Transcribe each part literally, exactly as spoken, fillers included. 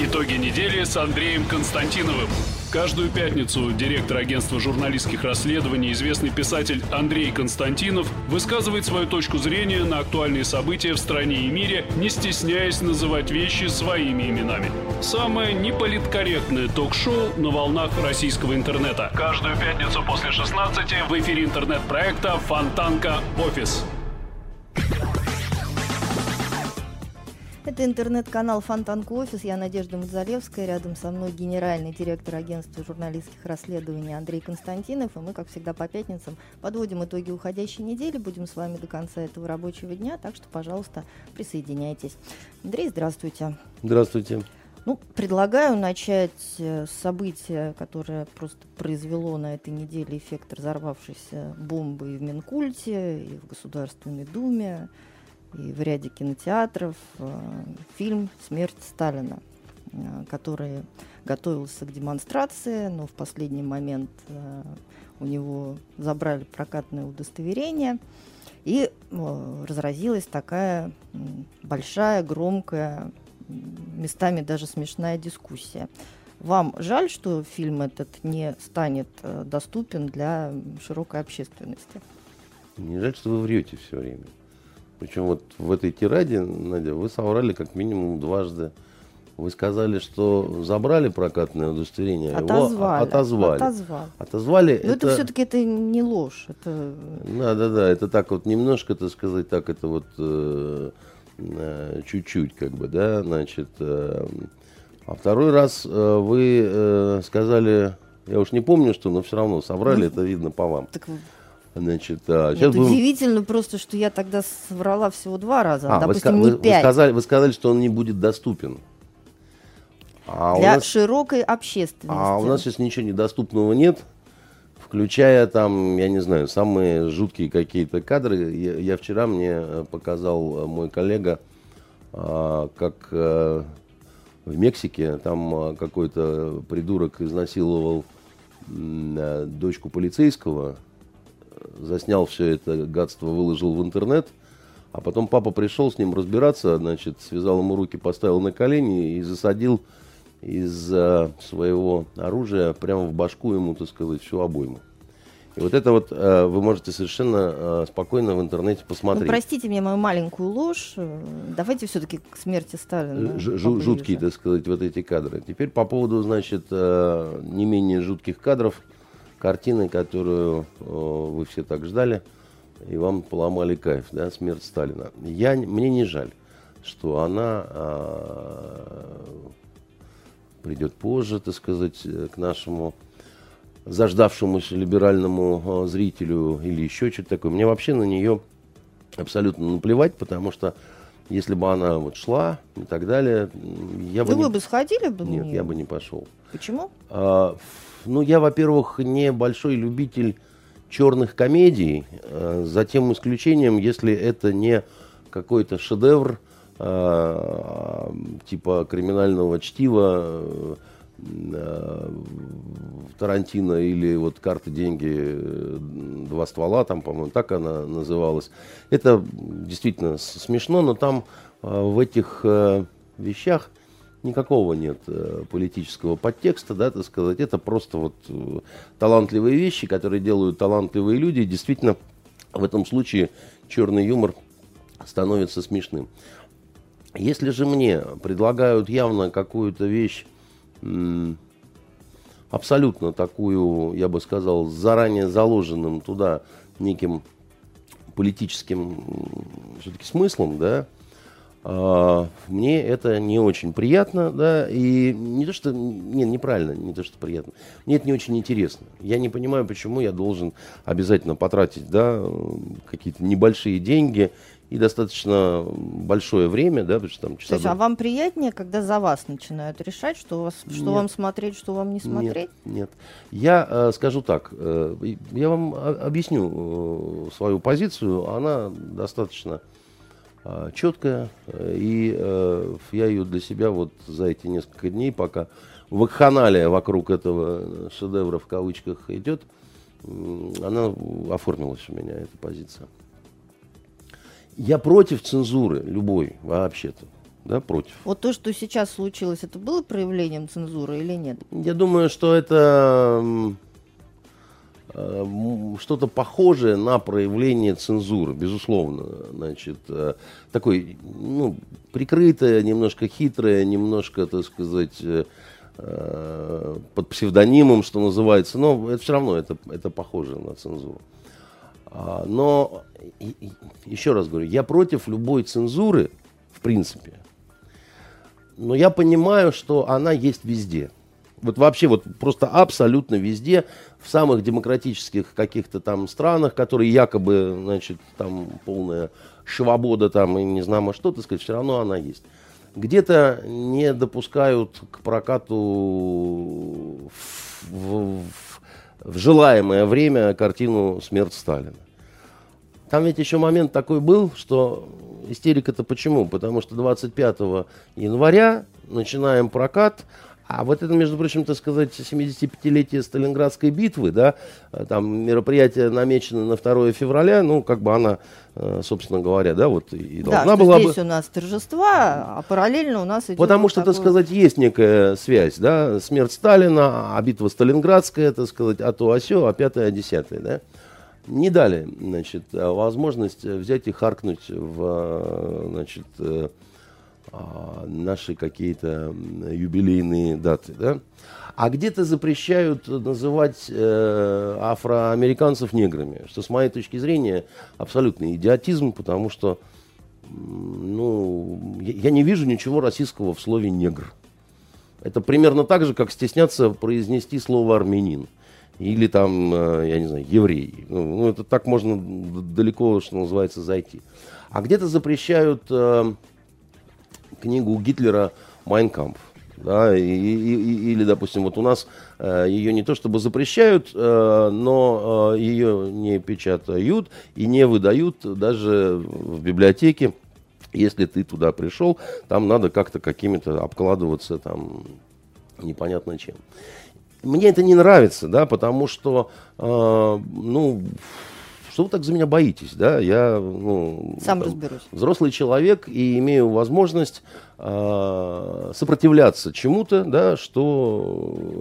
Итоги недели с Андреем Константиновым. Каждую пятницу директор агентства журналистских расследований, известный писатель Андрей Константинов, высказывает свою точку зрения на актуальные события в стране и мире, не стесняясь называть вещи своими именами. Самое неполиткорректное ток-шоу на волнах российского интернета. Каждую пятницу после шестнадцати в эфире интернет-проекта «Фонтанка Офис». Это интернет-канал «Фонтанка Офис». Я Надежда Мадзалевская. Рядом со мной генеральный директор агентства журналистских расследований Андрей Константинов. И мы, как всегда, по пятницам подводим итоги уходящей недели. Будем с вами до конца этого рабочего дня. Так что, пожалуйста, присоединяйтесь. Андрей, здравствуйте. Здравствуйте. Ну, предлагаю начать с события, которое просто произвело на этой неделе эффект разорвавшейся бомбы и в Минкульте, и в Государственной Думе, и в ряде кинотеатров. Фильм «Смерть Сталина», который готовился к демонстрации, но в последний момент у него забрали прокатное удостоверение, и разразилась такая большая, громкая, местами даже смешная дискуссия. Вам жаль, что фильм этот не станет доступен для широкой общественности? Мне жаль, что вы врете все время. Причем вот в этой тираде, Надя, вы соврали как минимум дважды. Вы сказали, что забрали прокатное удостоверение, отозвали, его отозвали. Отозвали. Отозвали. Но это, это все-таки это не ложь. Это... Да, да, да. Это так вот немножко, так сказать, так это вот э, э, чуть-чуть, как бы, да, значит. Э, а второй раз э, вы э, сказали, я уж не помню, что, но все равно соврали, ну, это видно по вам. Так... Значит, а, сейчас будем... Удивительно просто, что я тогда соврала всего два раза, а, допустим, вы, не пять. Вы сказали, вы сказали, что он не будет доступен. А для нас... широкой общественности. А у нас сейчас ничего недоступного нет, включая там, я не знаю, самые жуткие какие-то кадры. Я, я вчера мне показал мой коллега, а, как а, в Мексике там а, какой-то придурок изнасиловал а, дочку полицейского, заснял все это гадство, выложил в интернет, а потом папа пришел с ним разбираться, значит, связал ему руки, поставил на колени и засадил из uh, своего оружия прямо в башку ему, так сказать, всю обойму. И вот это вот uh, вы можете совершенно uh, спокойно в интернете посмотреть. Ну, простите мне мою маленькую ложь. Давайте все-таки к смерти Сталина. Ж- ж- жуткие, так сказать, вот эти кадры. Теперь по поводу, значит, uh, не менее жутких кадров. Картины, которую о, вы все так ждали, и вам поломали кайф, да, «Смерть Сталина». Я, мне не жаль, что она а, придет позже, так сказать, к нашему заждавшемуся либеральному а, зрителю или еще что-то такое. Мне вообще на нее абсолютно наплевать, потому что если бы она вот шла и так далее, я бы... Вы не... бы сходили бы на Нет, нее? я бы не пошел. Почему? А, Ну, я, во-первых, не большой любитель черных комедий, за тем исключением, если это не какой-то шедевр а, типа «Криминального чтива», а, Тарантино или вот «Карты, деньги, два ствола», там, по-моему, так она называлась. Это действительно смешно, но там а, в этих а, вещах никакого нет э, политического подтекста, да, так сказать. Это просто вот э, талантливые вещи, которые делают талантливые люди. И действительно, в этом случае черный юмор становится смешным. Если же мне предлагают явно какую-то вещь, м- абсолютно такую, я бы сказал, с заранее заложенным туда неким политическим все-таки смыслом, да, мне это не очень приятно, да, и не то, что, не, неправильно, не то, что приятно, мне это не очень интересно. Я не понимаю, почему я должен обязательно потратить, да, какие-то небольшие деньги и достаточно большое время, да, потому что там часа... То есть, а вам приятнее, когда за вас начинают решать, что, у вас, что вам смотреть, что вам не смотреть? Нет, нет. Я э, скажу так, э, я вам объясню э, свою позицию, она достаточно... четкая, и э, я ее для себя вот за эти несколько дней, пока вакханалия вокруг этого шедевра в кавычках идет, она оформилась у меня, эта позиция. Я против цензуры любой, вообще-то. да, против. Вот то, что сейчас случилось, это было проявлением цензуры или нет? Я думаю, что это что-то похожее на проявление цензуры, безусловно. Значит, такой, ну, прикрытое, немножко хитрое, немножко, так сказать, под псевдонимом, что называется, но это все равно это, это похоже на цензуру. Но, еще раз говорю, я против любой цензуры, в принципе, но я понимаю, что она есть везде. Вот вообще вот просто абсолютно везде, в самых демократических каких-то там странах, которые якобы, значит, там полная свобода там и не знаю, что, так сказать, все равно она есть. Где-то не допускают к прокату в, в, в желаемое время картину «Смерть Сталина». Там ведь еще момент такой был, что истерика-то почему? Потому что двадцать пятого января начинаем прокат, а вот это, между прочим, так сказать, семидесятипятилетие Сталинградской битвы, да, там мероприятие намечено на второе февраля, ну, как бы она, собственно говоря, да, вот и должна да, была бы... Да, здесь у нас торжества, а параллельно у нас идет... Потому что, такой... так сказать, есть некая связь, да, смерть Сталина, а битва Сталинградская, так сказать, а то, а сё, а пятое, а десятое, да. Не дали, значит, возможность взять и харкнуть в, значит, наши какие-то юбилейные даты, да? А где-то запрещают называть э, афроамериканцев неграми, что с моей точки зрения абсолютный идиотизм, потому что, ну, я, я не вижу ничего российского в слове негр. Это примерно так же, как стесняться произнести слово армянин. Или там, я не знаю, еврей. Ну, это так можно далеко, что называется, зайти. А где-то запрещают э, книгу Гитлера «Майн кампф». Да, и, и, и, или, допустим, вот у нас э, ее не то чтобы запрещают, э, но э, ее не печатают и не выдают даже в библиотеке. Если ты туда пришел, там надо как-то какими-то обкладываться там непонятно чем. Мне это не нравится, да, потому что, э, ну, что вы так за меня боитесь, да, я, ну, Сам там, разберусь. Взрослый человек и имею возможность э, сопротивляться чему-то, да, что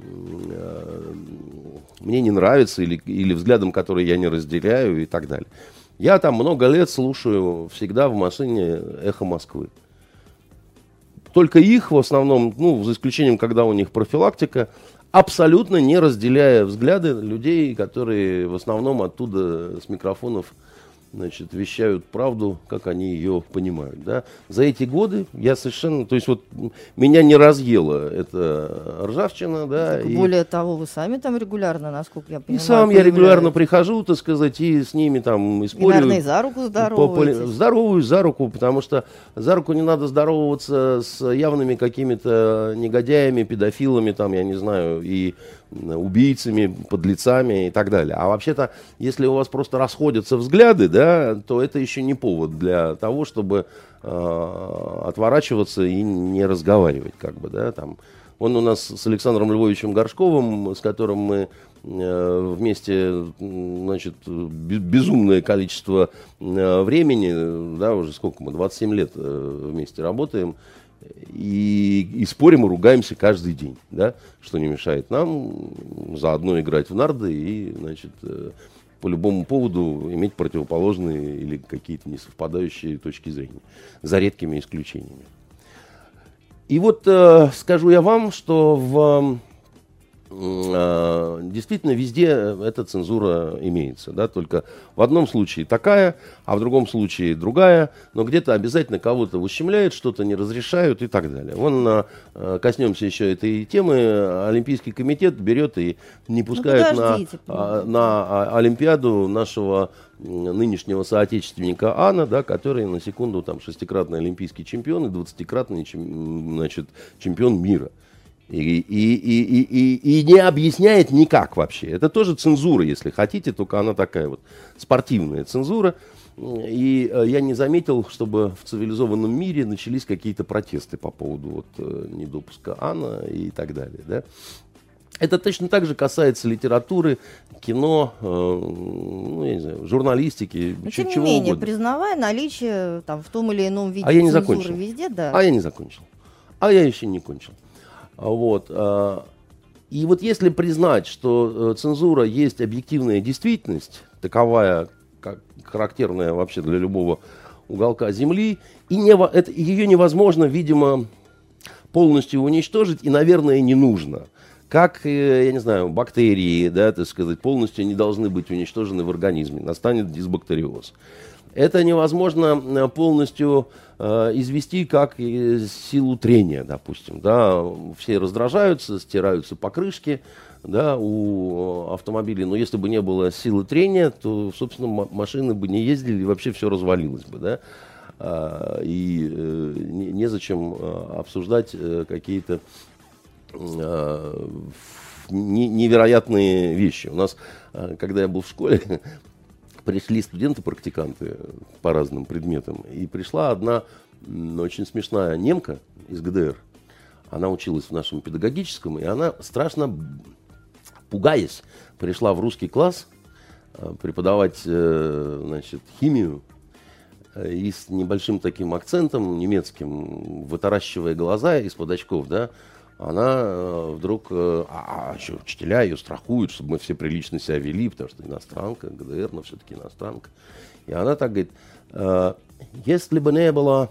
э, мне не нравится или, или взглядам, которые я не разделяю и так далее. Я там много лет слушаю всегда в машине «Эхо Москвы». Только их в основном, ну, за исключением, когда у них профилактика, абсолютно не разделяя взгляды людей, которые в основном оттуда с микрофонов, значит, вещают правду, как они ее понимают. Да? За эти годы я совершенно... То есть вот меня не разъела эта ржавчина. Да, и... И... Более того, вы сами там регулярно, насколько я понимаю, И сам я регулярно прихожу, так сказать, и с ними там и спорю. И, наверное, и за руку здороваетесь. Здороваюсь за руку, потому что за руку не надо здороваться с явными какими-то негодяями, педофилами, там, я не знаю, и убийцами, подлецами и так далее. А вообще-то, если у вас просто расходятся взгляды, да, то это еще не повод для того, чтобы э, отворачиваться и не разговаривать, как бы, да, там. Он у нас с Александром Львовичем Горшковым, с которым мы э, вместе, значит, безумное количество э, времени, да, уже сколько мы, двадцать семь лет э, вместе работаем, и, и спорим и ругаемся каждый день, да, что не мешает нам заодно играть в нарды и, значит, э, по любому поводу иметь противоположные или какие-то несовпадающие точки зрения, за редкими исключениями. И вот э, скажу я вам, что в, э, действительно везде эта цензура имеется. Да? Только в одном случае такая, а в другом случае другая. Но где-то обязательно кого-то ущемляют, что-то не разрешают и так далее. Вон э, коснемся еще этой темы. Олимпийский комитет берет и не пускает ну, на, на Олимпиаду нашего нынешнего соотечественника Анна, да, который, на секунду, там, шестикратный олимпийский чемпион и двадцатикратный чем, значит, чемпион мира. И, и, и, и, и, и не объясняет никак вообще. Это тоже цензура, если хотите, только она такая вот спортивная цензура. И я не заметил, чтобы в цивилизованном мире начались какие-то протесты по поводу вот, недопуска Анна и так далее. Да? Это точно так же касается литературы, кино, э, ну, я не знаю, журналистики, Но, чего тем не менее, угодно. признавая наличие там, в том или ином виде А я не цензуры закончил. везде, да. А я не закончил. А я еще не кончил. Вот. а, И вот если признать, что э, цензура есть объективная действительность, таковая, как характерная вообще для любого уголка Земли, и не, это, ее невозможно, видимо, полностью уничтожить, и, наверное, не нужно. Как, э, я не знаю, бактерии, да, так сказать, полностью не должны быть уничтожены в организме, настанет дисбактериоз. Это невозможно полностью э, извести как э, силу трения, допустим. Да. Все раздражаются, стираются покрышки, да, у автомобилей. Но если бы не было силы трения, то, собственно, м- машины бы не ездили, и вообще все развалилось бы. Да. А, и э, не, незачем э, обсуждать э, какие-то э, не, невероятные вещи. У нас, э, когда я был в школе, пришли студенты-практиканты по разным предметам, и пришла одна м, очень смешная немка из ГДР. Она училась в нашем педагогическом, и она, страшно пугаясь, пришла в русский класс э, преподавать э, значит, химию, э, и с небольшим таким акцентом немецким, вытаращивая глаза из-под очков, да, она э, вдруг, э, а, а еще учителя ее страхуют, чтобы мы все прилично себя вели, потому что иностранка, ГДР, но все-таки иностранка. И она так говорит, э, если бы не было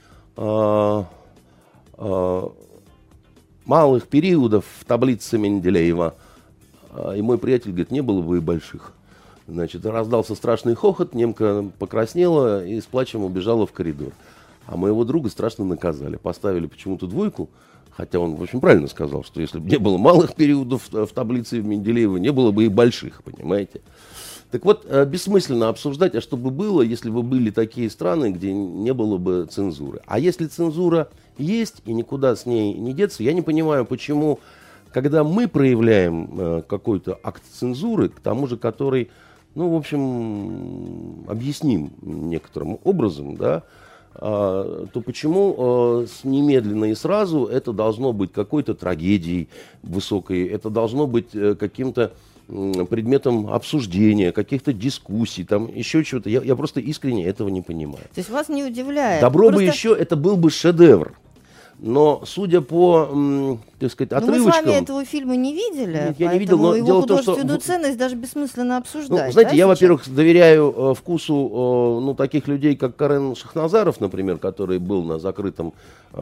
э, э, малых периодов в таблице Менделеева, э, и мой приятель говорит, не было бы и больших. Значит, раздался страшный хохот, немка покраснела и с плачем убежала в коридор. А моего друга страшно наказали, поставили почему-то двойку. Хотя он, в общем, правильно сказал, что если бы не было малых периодов в таблице Менделеева, не было бы и больших, понимаете. Так вот, бессмысленно обсуждать, а что бы было, если бы были такие страны, где не было бы цензуры. А если цензура есть и никуда с ней не деться, я не понимаю, почему, когда мы проявляем какой-то акт цензуры, к тому же, который, ну, в общем, объясним некоторым образом, да, то почему немедленно и сразу это должно быть какой-то трагедией высокой, это должно быть каким-то предметом обсуждения, каких-то дискуссий, там еще чего-то. Я, я просто искренне этого не понимаю. То есть вас не удивляет? Добро Просто... бы еще, это был бы шедевр. Но, судя по, м, так сказать, отрывочкам... Ну, мы с вами этого фильма не видели, Нет, я не видел, но его дело в том, художественную что... ценность даже бессмысленно обсуждать. Ну, знаете, да, я, сейчас? во-первых, доверяю э, вкусу э, ну, таких людей, как Карен Шахназаров, например, который был на закрытом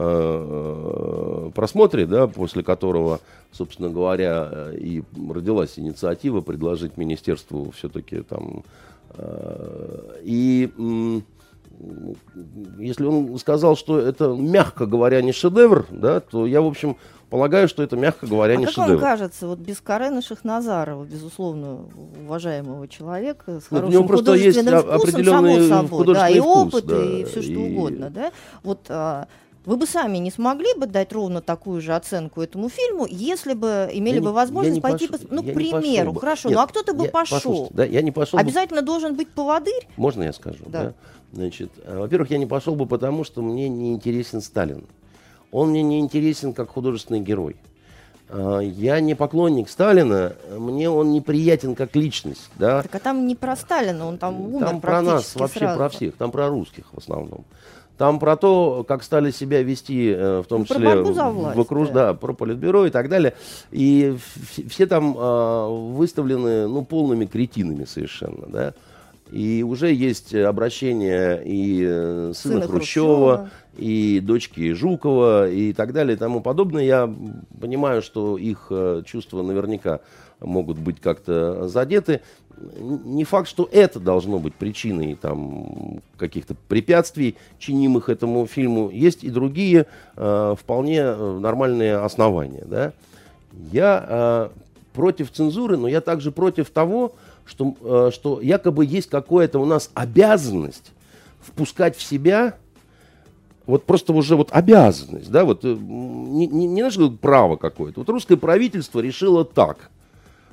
э, просмотре, да, после которого, собственно говоря, и родилась инициатива предложить министерству все-таки там... Э, и... М- Если он сказал, что это, мягко говоря, не шедевр, да, то я, в общем, полагаю, что это, мягко говоря, а не как шедевр. вам кажется, вот без Карена Шахназарова, безусловно, уважаемого человека, с Нет, у хорошим него просто есть художественным вкусом, определенный само собой, да, и вкус, опыт, да, и все что и... угодно, да, вот... А, вы бы сами не смогли бы дать ровно такую же оценку этому фильму, если бы имели я бы не, возможность пойти, пошел, по, ну, к я примеру, бы. хорошо, Нет, ну а кто-то бы я, пошел. Да, я не пошел Обязательно бы... должен быть поводырь? Можно я скажу? Да. Да? Значит, во-первых, я не пошел бы, потому что мне не интересен Сталин. Он мне не интересен как художественный герой. Я не поклонник Сталина, мне он неприятен как личность. Да? Так а там не про Сталина, он там умер Там про нас, практически вообще сразу. про всех, там про русских в основном. Там про то, как стали себя вести, в том Ну, про числе борьбу за власть, в окруж, да. да, про политбюро и так далее. И в- все там э, выставлены, ну, полными кретинами совершенно, да. И уже есть обращения и э, сына, Сына Хрущева, Хрущева. и дочки Жукова, и так далее, и тому подобное. Я понимаю, что их э, чувства наверняка могут быть как-то задеты. Не факт, что это должно быть причиной там, каких-то препятствий, чинимых этому фильму. Есть и другие э, вполне нормальные основания. Да? Я э, против цензуры, но я также против того, что, э, что якобы есть какая-то у нас обязанность впускать в себя, вот просто уже вот обязанность, да, вот не, не, не наше право какое-то. Вот русское правительство решило так.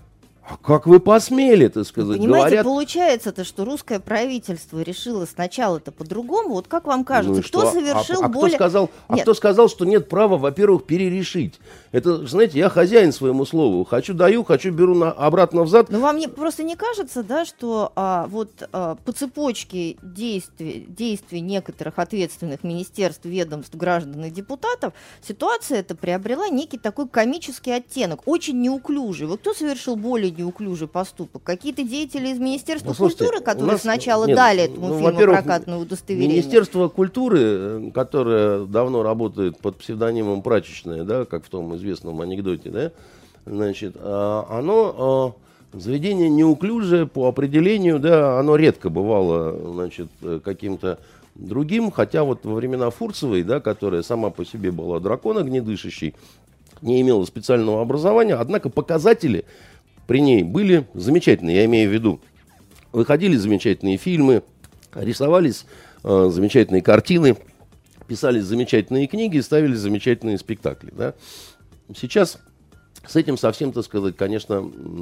А как вы посмели, так сказать, Понимаете, говорят... получается-то, что русское правительство решило сначала-то по-другому. Вот как вам кажется, Ну кто что? совершил а, а, более... кто сказал, а Нет. кто сказал, что нет права, во-первых, перерешить? Это, знаете, я хозяин своему слову. Хочу даю, хочу беру на, обратно взад. Но вам не, просто не кажется, да, что а, вот а, по цепочке действий, действий некоторых ответственных министерств, ведомств, граждан и депутатов ситуация эта приобрела некий такой комический оттенок, очень неуклюжий. Вот кто совершил более неуклюжий поступок? Какие-то деятели из Министерства Ну, слушайте, культуры, у которые нас- сначала нет, дали этому ну, фильму во-первых, прокатное удостоверение? Министерство культуры, которое давно работает под псевдонимом «Прачечная», да, как в том известном анекдоте, да, значит, а, оно а, заведение неуклюжее по определению, да, оно редко бывало, значит, каким-то другим, хотя вот во времена Фурцевой, да, которая сама по себе была дракон огнедышащий, не имела специального образования, однако показатели при ней были замечательные, я имею в виду, выходили замечательные фильмы, рисовались э, замечательные картины, писались замечательные книги, ставились замечательные спектакли. Да? Сейчас с этим совсем, так сказать, конечно,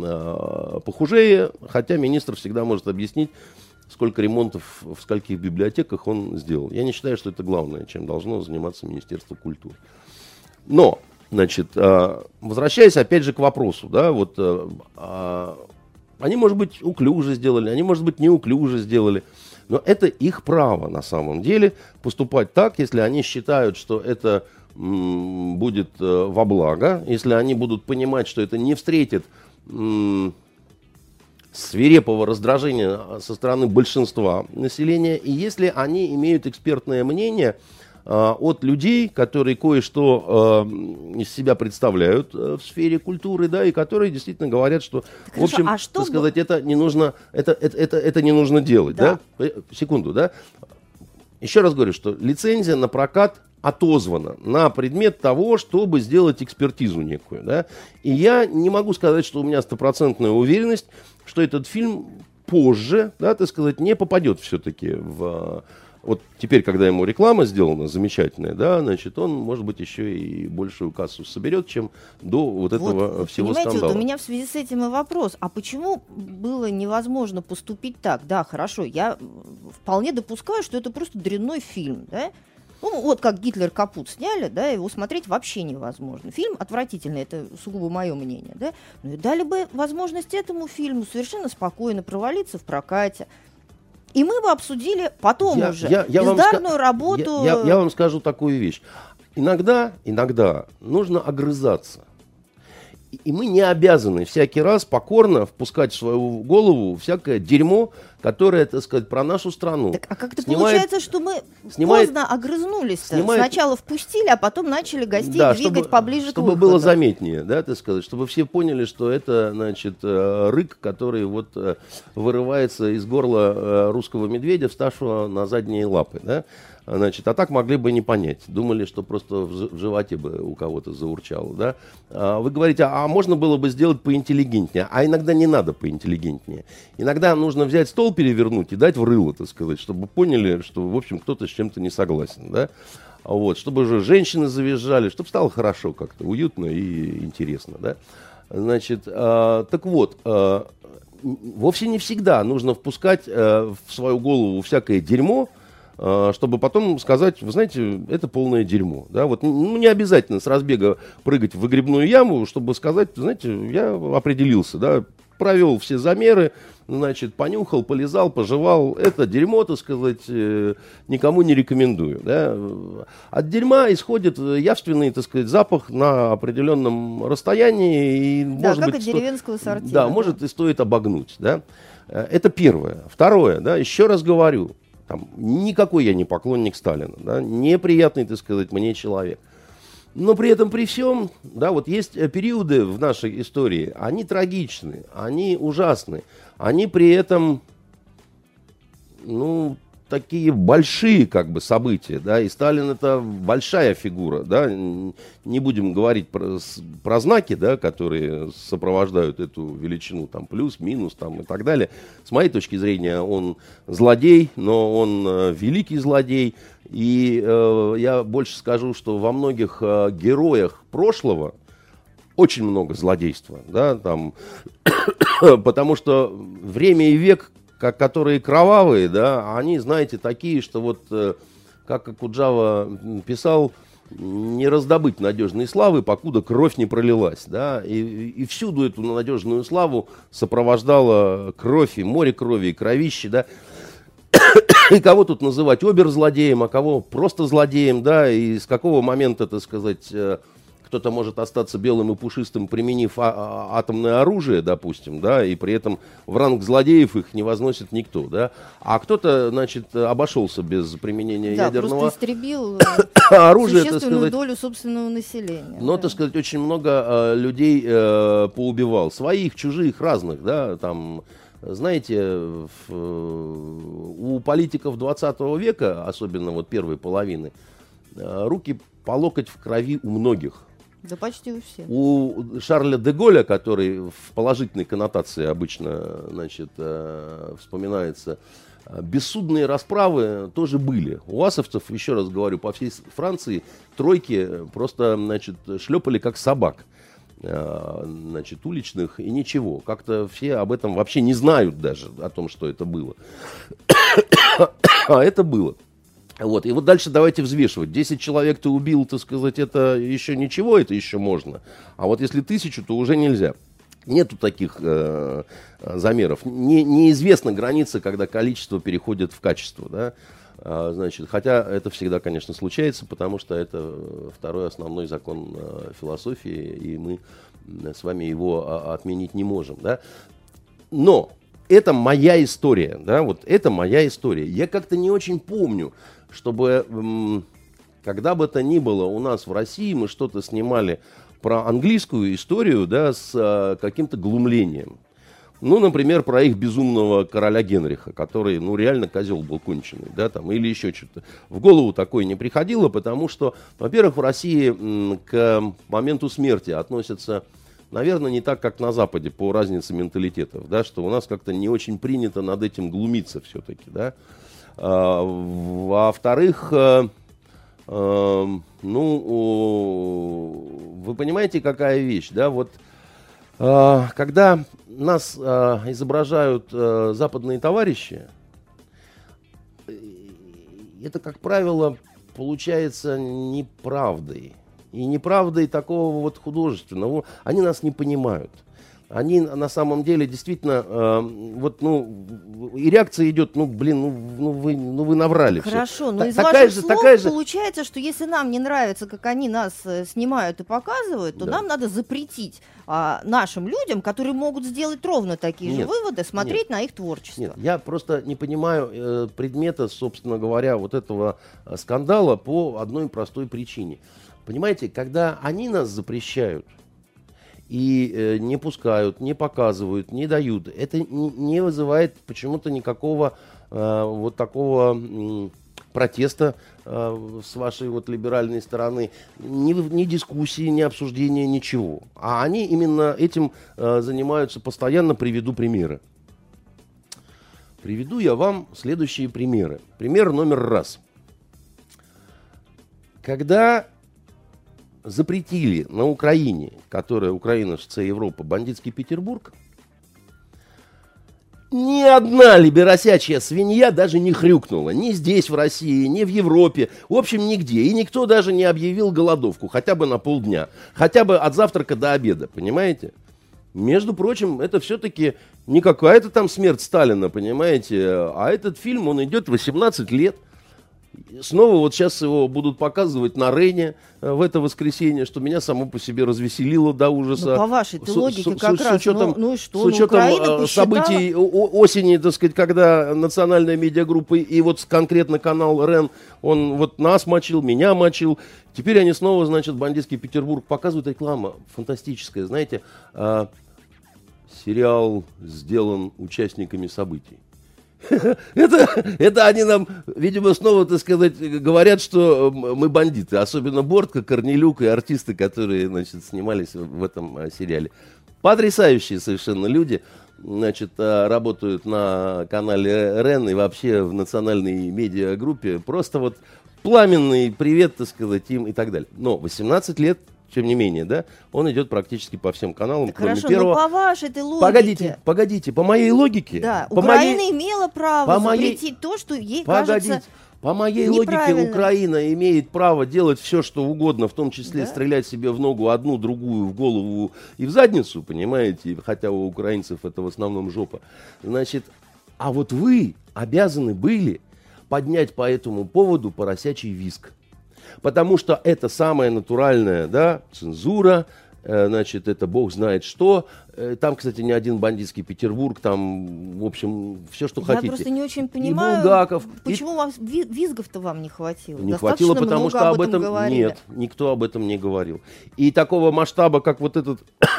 э, похужее, хотя министр всегда может объяснить, сколько ремонтов в скольких библиотеках он сделал. Я не считаю, что это главное, чем должно заниматься Министерство культуры. Но, значит, э, возвращаясь опять же к вопросу, да, вот э, э, они, может быть, уклюже сделали, они, может быть, неуклюже сделали. Но это их право, на самом деле, поступать так, если они считают, что это м, будет э, во благо, если они будут понимать, что это не встретит м, свирепого раздражения со стороны большинства населения, и если они имеют экспертное мнение э, от людей, которые кое-что э, из себя представляют э, в сфере культуры, да, и которые действительно говорят, что, Так в общем, хорошо, а что так сказать, это не нужно, это, это, это, это не нужно делать, Да. да? Секунду, да? Еще раз говорю, что лицензия на прокат отозвана на предмет того, чтобы сделать экспертизу некую, да? И я не могу сказать, что у меня стопроцентная уверенность, что этот фильм позже, да, так сказать, не попадет все-таки в... Вот теперь, когда ему реклама сделана замечательная, да, значит, он, может быть, еще и большую кассу соберет, чем до вот этого Вот, всего понимаете, скандала. вот у меня в связи с этим и вопрос. А почему было невозможно поступить так? Да, хорошо, я вполне допускаю, что это просто дрянной фильм, да? Ну, вот как «Гитлер капут» сняли, да, его смотреть вообще невозможно. Фильм отвратительный, это сугубо мое мнение, да? Ну и дали бы возможность этому фильму совершенно спокойно провалиться в прокате. И мы бы обсудили потом Я- уже я- я вам бездарную ска- работу. Я, я- я вам скажу такую вещь. Иногда, иногда нужно огрызаться. И- И мы не обязаны всякий раз покорно впускать в свою голову всякое дерьмо, которое, так сказать, про нашу страну. Так, а как-то Снимает- получается, что мы снимает- поздно огрызнулись-то. снимает- Сначала впустили, а потом начали гостей Да, двигать чтобы, поближе чтобы к было выходу. заметнее, да, так сказать, чтобы все поняли, что это, значит, э, рык, который вот э, вырывается из горла э, русского медведя, вставшего на задние лапы, да, значит, а так могли бы не понять, думали, что просто в ж- в животе бы у кого-то заурчало, да. А вы говорите, а можно было бы сделать поинтеллигентнее, а иногда не надо поинтеллигентнее, иногда нужно взять стол, перевернуть и дать в рыло, так сказать, чтобы поняли, что, в общем, кто-то с чем-то не согласен, да. Вот, чтобы же женщины завизжали, чтобы стало хорошо как-то, уютно и интересно, да. Значит, э, так вот, э, вовсе не всегда нужно впускать э, в свою голову всякое дерьмо, э, чтобы потом сказать, вы знаете, это полное дерьмо, да. Вот, ну, не обязательно с разбега прыгать в выгребную яму, чтобы сказать, знаете, я определился, да, провел все замеры, значит, понюхал, полизал, пожевал. Это дерьмо, так сказать, э, никому не рекомендую. Да? От дерьма исходит явственный, так сказать, запах на определенном расстоянии. И, Да, может как быть, от сто- деревенского сортира. Да, может и стоит обогнуть. Да? Э, Это первое. Второе, да, еще раз говорю, там, никакой я не поклонник Сталина. Да? Неприятный, так сказать, мне человек. Но при этом, при всем, да, вот есть э, периоды в нашей истории, они трагичны, они ужасны, они при этом, ну, такие большие, как бы, события, да, и Сталин это большая фигура, да, Н- не будем говорить про, с- про знаки, да, которые сопровождают эту величину, там, плюс, минус, там, и так далее. С моей точки зрения, он злодей, но он э, великий злодей, и э, я больше скажу, что во многих э, героях прошлого очень много злодейства, да, там, потому что время и век, как, которые кровавые, да, они, знаете, такие, что вот, э, как Акуджава писал, не раздобыть надежной славы, покуда кровь не пролилась, да, и, и всюду эту надежную славу сопровождала кровь, и море крови, и кровище, да, и кого тут называть обер-злодеем, а кого просто злодеем, да, и с какого момента, так сказать, кто-то может остаться белым и пушистым, применив а- а- атомное оружие, допустим, да, и при этом в ранг злодеев их не возносит никто, да, а кто-то, значит, обошелся без применения да, ядерного просто истребил оружия, существенную сказать, долю собственного населения. но, да. так сказать, очень много э, людей э, поубивал, своих, чужих, разных, да, там, знаете, в, у политиков двадцатого века, особенно вот первой половины, э, руки по локоть в крови у многих. Да почти у всех. У Шарля де Голля, который в положительной коннотации обычно, значит, э, вспоминается, бессудные расправы тоже были. У асовцев, еще раз говорю, по всей Франции тройки просто, значит, шлепали как собак, э, значит, уличных, и ничего. Как-то все об этом вообще не знают даже, о том, что это было. А это было. Вот, и вот дальше давайте взвешивать. десять человек ты убил, так сказать, это еще ничего, это еще можно. А вот если тысячу, то уже нельзя. Нету таких э, замеров. Не, неизвестна граница, когда количество переходит в качество. Да? А, значит, хотя это всегда, конечно, случается, потому что это второй основной закон э, философии, и мы с вами его а, отменить не можем. Да? Но это моя история. Да? Вот это моя история. Я как-то не очень помню, чтобы, м, когда бы то ни было у нас в России, мы что-то снимали про английскую историю, да, с а, каким-то глумлением. Ну, например, про их безумного короля Генриха, который, ну, реально козел был конченый, да, там, или еще что-то. В голову такое не приходило, потому что, во-первых, в России м, к моменту смерти относятся, наверное, не так, как на Западе, по разнице менталитетов, да, что у нас как-то не очень принято над этим глумиться все-таки, да. А, во-вторых, а, а, ну, вы понимаете, какая вещь, да, вот, а, когда нас а, изображают а, западные товарищи, это, как правило, получается неправдой. И неправдой такого вот художественного. Они нас не понимают. Они на самом деле действительно, э, вот, ну, и реакция идет, ну, блин, ну, ну, вы, ну вы наврали. Хорошо, все. но Та- из такая ваших же, слов такая же... получается, что если нам не нравится, как они нас э, снимают и показывают, то Да. нам надо запретить а, нашим людям, которые могут сделать ровно такие Нет, же выводы, смотреть нет. на их творчество. Нет, я просто не понимаю э, предмета, собственно говоря, вот этого э, скандала по одной простой причине. Понимаете, когда они нас запрещают, и э, не пускают, не показывают, не дают, это не, не вызывает почему-то никакого э, вот такого м, протеста э, с вашей вот либеральной стороны, ни, ни дискуссии, ни обсуждения, ничего. А они именно этим э, занимаются постоянно. Приведу примеры. Приведу я вам следующие примеры. Пример номер раз. Когда запретили на Украине, которая Украина, что Европа, бандитский Петербург, ни одна либеросячья свинья даже не хрюкнула. Ни здесь, в России, ни в Европе. В общем, нигде. И никто даже не объявил голодовку. Хотя бы на полдня. Хотя бы от завтрака до обеда. Понимаете? Между прочим, это все-таки не какая-то там смерть Сталина, понимаете? А этот фильм, он идет восемнадцать лет. Снова вот сейчас его будут показывать на Рене в это воскресенье, что меня само по себе развеселило до ужаса. Ну, по вашей С- логике с- как с раз, учетом, ну, ну и что? с Ну, учетом Украина э, посчитала- событий о- осени, так сказать, когда национальная медиагруппа и вот конкретно канал Рен, он вот нас мочил, меня мочил. Теперь они снова, значит, бандитский Петербург показывают. Реклама фантастическая, знаете. э, сериал сделан участниками событий. Это, это они нам, видимо, снова, так сказать, говорят, что мы бандиты. Особенно Бортко, Корнелюк и артисты, которые, значит, снимались в этом а, сериале. Потрясающие совершенно люди. Значит, а, работают на канале Рен и вообще в национальной медиагруппе. Просто вот пламенный привет, так сказать, им и так далее. Но восемнадцать лет тем не менее, да, он идет практически по всем каналам, Так кроме хорошо, первого. но по вашей этой логике. Погодите, погодите, по моей логике. Да, по Украина моей... имела право по моей... запретить то, что ей Погодите. кажется По моей логике, неправильно. Украина имеет право делать все, что угодно, в том числе Да? стрелять себе в ногу одну, другую, в голову и в задницу, понимаете, хотя у украинцев это в основном жопа. Значит, а вот вы обязаны были поднять по этому поводу поросячий визг. Потому что это самая натуральная, да, цензура, э, значит, это бог знает что. Э, там, кстати, не один бандитский Петербург, там, в общем, все, что Я хотите. просто не очень И понимаю, Булгаков, почему вам ви- визгов-то вам не хватило. Не Достаточно хватило, потому много что об этом говорили. нет, никто об этом не говорил. И такого масштаба, как вот этот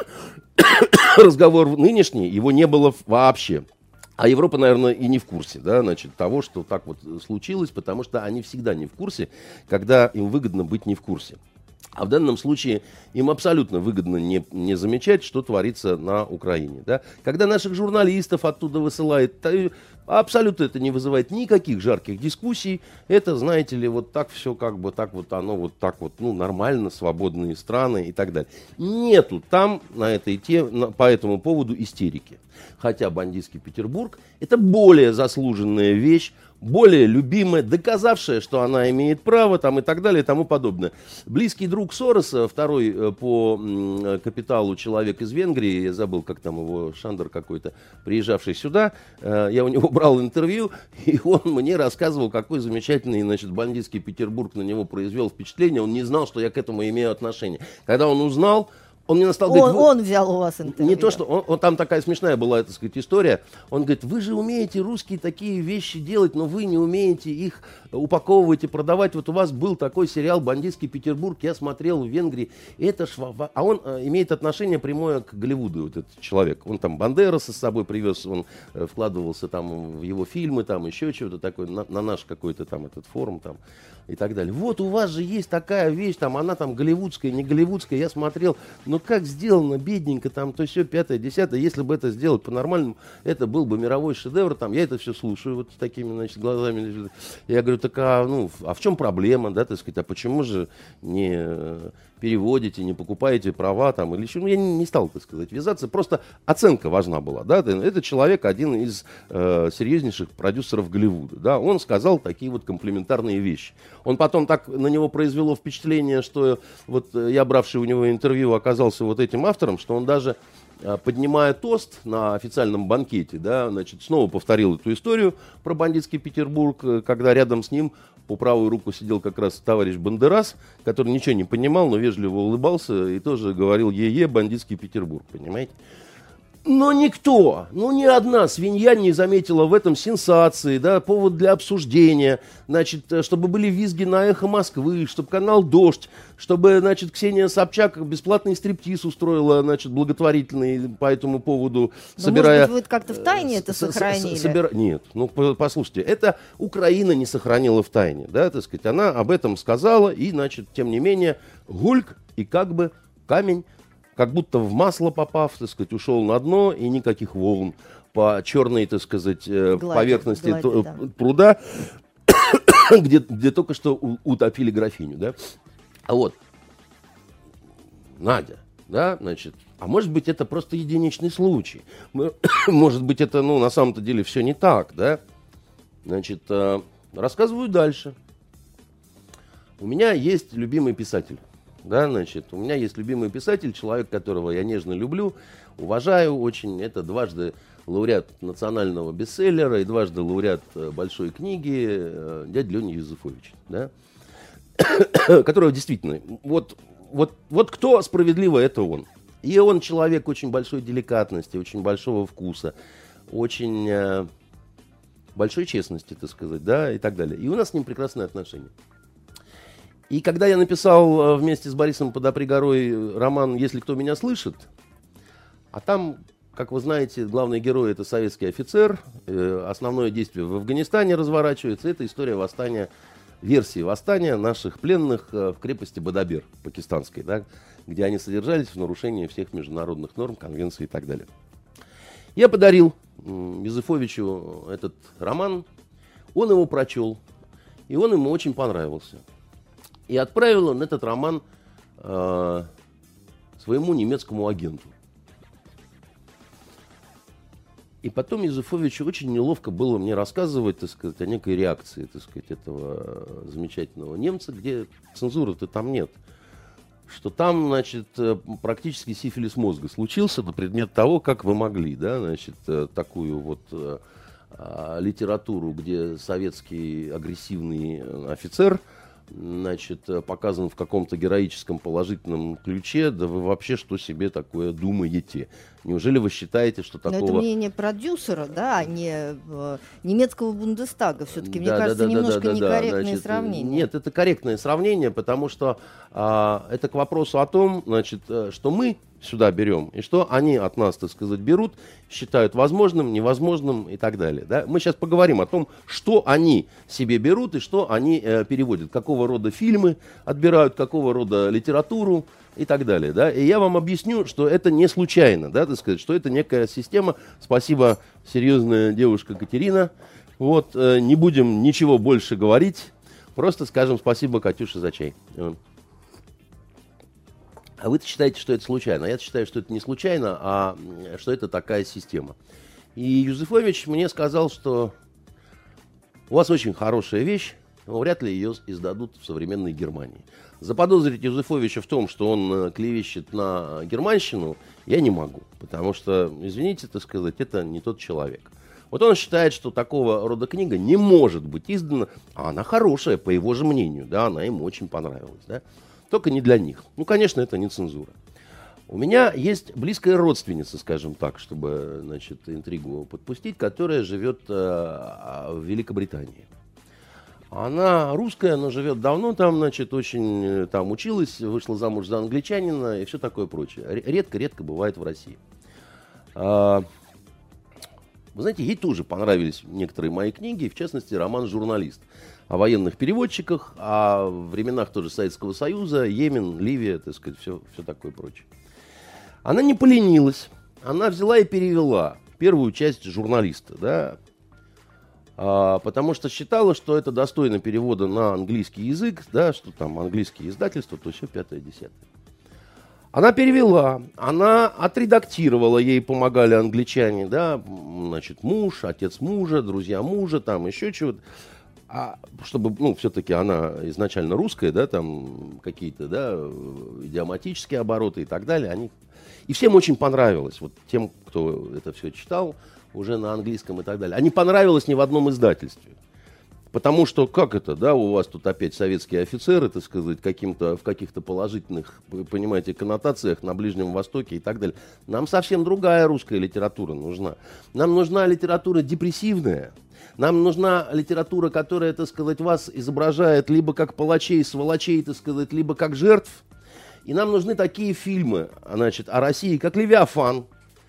разговор нынешний, его не было вообще. А Европа, наверное, и не в курсе, да, значит, того, что так вот случилось, потому что они всегда не в курсе, когда им выгодно быть не в курсе. А в данном случае им абсолютно выгодно не, не замечать, что творится на Украине. Да? Когда наших журналистов оттуда высылают, то абсолютно это не вызывает никаких жарких дискуссий. Это, знаете ли, вот так все как бы так вот оно вот так вот, ну, нормально, свободные страны и так далее. Нету там на этой теме, по этому поводу истерики. Хотя бандитский Петербург – это более заслуженная вещь, более любимая, доказавшая, что она имеет право, там, и так далее, и тому подобное. Близкий друг Сороса, второй э, по м, капиталу человек из Венгрии, я забыл, как там его, Шандер какой-то, приезжавший сюда, э, я у него брал интервью, и он мне рассказывал, какой замечательный, значит, бандитский Петербург на него произвел впечатление, он не знал, что я к этому имею отношение. Когда он узнал, он мне настал, Он, говорит, он взял у вас интервью. не то, что он, он, там такая смешная была, так сказать, история. Он говорит, вы же умеете, русские, такие вещи делать, но вы не умеете их упаковывать и продавать. Вот у вас был такой сериал «Бандитский Петербург», я смотрел в Венгрии. Это ж... А он э, имеет отношение прямое к Голливуду, вот этот человек. Он там Бандераса с собой привез, он э, вкладывался там в его фильмы, там еще чего-то такое, на, на наш какой-то там этот форум там и так далее. Вот у вас же есть такая вещь, там она там голливудская, не голливудская, я смотрел, но как сделано, бедненько, там, то все, пятое, десятое, если бы это сделать по-нормальному, это был бы мировой шедевр, там, я это все слушаю вот с такими, значит, глазами. Я говорю, так, а, ну, а в чем проблема, да, так сказать, а почему же не переводите, не покупаете права, там, или еще, ну, я не, не стал, так сказать, вязаться, просто оценка важна была, да, это человек, один из э, серьезнейших продюсеров Голливуда, да, он сказал такие вот комплиментарные вещи. Он потом так на него произвело впечатление, что вот я, бравший у него интервью, оказался вот этим автором, что он даже, поднимая тост на официальном банкете, да, значит, снова повторил эту историю про бандитский Петербург, когда рядом с ним по правую руку сидел как раз товарищ Бандерас, который ничего не понимал, но вежливо улыбался и тоже говорил «Е-е, бандитский Петербург», понимаете? Но никто, ну ни одна свинья не заметила в этом сенсации, да, повод для обсуждения, значит, чтобы были визги на «Эхо Москвы», чтобы канал «Дождь», чтобы, значит, Ксения Собчак бессплатный стриптиз устроила, значит, благотворительный по этому поводу, Но, собирая... может быть, вы как-то в тайне это сохранили? Собира... Нет, ну, послушайте, это Украина не сохранила в тайне, да, так сказать, она об этом сказала, и, значит, тем не менее, гульк и как бы камень, как будто в масло попав, так сказать, ушел на дно, и никаких волн по черной, так сказать, глади, поверхности глади, то, да. пруда, где, где только что у, утопили графиню, да. А вот, Надя, да, значит, а может быть, это просто единичный случай. Может быть, это, ну, на самом-то деле все не так, да. Значит, рассказываю дальше. У меня есть любимый писатель. Да, значит, у меня есть любимый писатель, человек, которого я нежно люблю, уважаю очень. Это дважды лауреат национального бестселлера и дважды лауреат большой книги, дядя Леня Юзефович, да, которого действительно, вот, вот, вот кто справедливо, это он. И он человек очень большой деликатности, очень большого вкуса, очень э, большой честности, так сказать, да, и так далее. И у нас с ним прекрасные отношения. И когда я написал вместе с Борисом Подопригорой роман «Если кто меня слышит», а там, как вы знаете, главный герой — это советский офицер, э, основное действие в Афганистане разворачивается, это история восстания, версии восстания наших пленных э, в крепости Бадабер, пакистанской, да, где они содержались в нарушении всех международных норм, конвенций и так далее. Я подарил э, Юзефовичу этот роман, он его прочел, и он ему очень понравился. И отправил он этот роман э, своему немецкому агенту. И потом Юзефовичу очень неловко было мне рассказывать, так сказать, о некой реакции, так сказать, этого замечательного немца, где цензуры-то там нет. Что там, значит, практически сифилис мозга случился на предмет того, как вы могли, да, значит, такую вот а, литературу, где советский агрессивный офицер, значит, показан в каком-то героическом положительном ключе, да вы вообще что себе такое думаете? Неужели вы считаете, что такого... Но это мнение продюсера, да, а не э, немецкого Бундестага. Все-таки, мне да, кажется, да, да, немножко да, да, некорректное значит, сравнение. Нет, это корректное сравнение, потому что а, это к вопросу о том, значит, что мы сюда берем, и что они от нас, так сказать, берут, считают возможным, невозможным и так далее. Да? Мы сейчас поговорим о том, что они себе берут и что они э, переводят, какого рода фильмы отбирают, какого рода литературу и так далее. Да? И я вам объясню, что это не случайно, да, так сказать, что это некая система. Спасибо, серьезная девушка Катерина. Вот, э, не будем ничего больше говорить, просто скажем спасибо Катюше за чай. А вы-то считаете, что это случайно. Я считаю, что это не случайно, а что это такая система. И Юзефович мне сказал, что у вас очень хорошая вещь, но вряд ли ее издадут в современной Германии. Заподозрить Юзефовича в том, что он клевещет на германщину, я не могу. Потому что, извините, так сказать, это не тот человек. Вот он считает, что такого рода книга не может быть издана, а она хорошая, по его же мнению. Да, она ему очень понравилась, да. Только не для них. Ну, конечно, это не цензура. У меня есть близкая родственница, скажем так, чтобы, значит, интригу подпустить, которая живет э, в Великобритании. Она русская, но живет давно там, значит, очень там училась, вышла замуж за англичанина и все такое прочее. Редко-редко бывает в России. А, вы знаете, ей тоже понравились некоторые мои книги, в частности, роман «Журналист». О военных переводчиках, о временах тоже Советского Союза, Йемен, Ливия, так сказать, все, все такое прочее. Она не поленилась, она взяла и перевела первую часть «Журналиста», да, а, потому что считала, что это достойно перевода на английский язык, да, что там английские издательства, то все пятое-десятое. Она перевела, она отредактировала, ей помогали англичане, да, значит, муж, отец мужа, друзья мужа, там еще чего-то. А чтобы, ну, все-таки она изначально русская, да, там какие-то, да, идиоматические обороты и так далее, они... И всем очень понравилось, вот тем, кто это все читал, уже на английском и так далее. А не понравилось ни в одном издательстве. Потому что, как это, да, у вас тут опять советские офицеры, так сказать, каким-то, в каких-то положительных, вы понимаете, коннотациях на Ближнем Востоке и так далее. Нам совсем другая русская литература нужна. Нам нужна литература депрессивная. Нам нужна литература, которая, так сказать, вас изображает либо как палачей, сволочей, так сказать, либо как жертв. И нам нужны такие фильмы, значит, о России, как «Левиафан»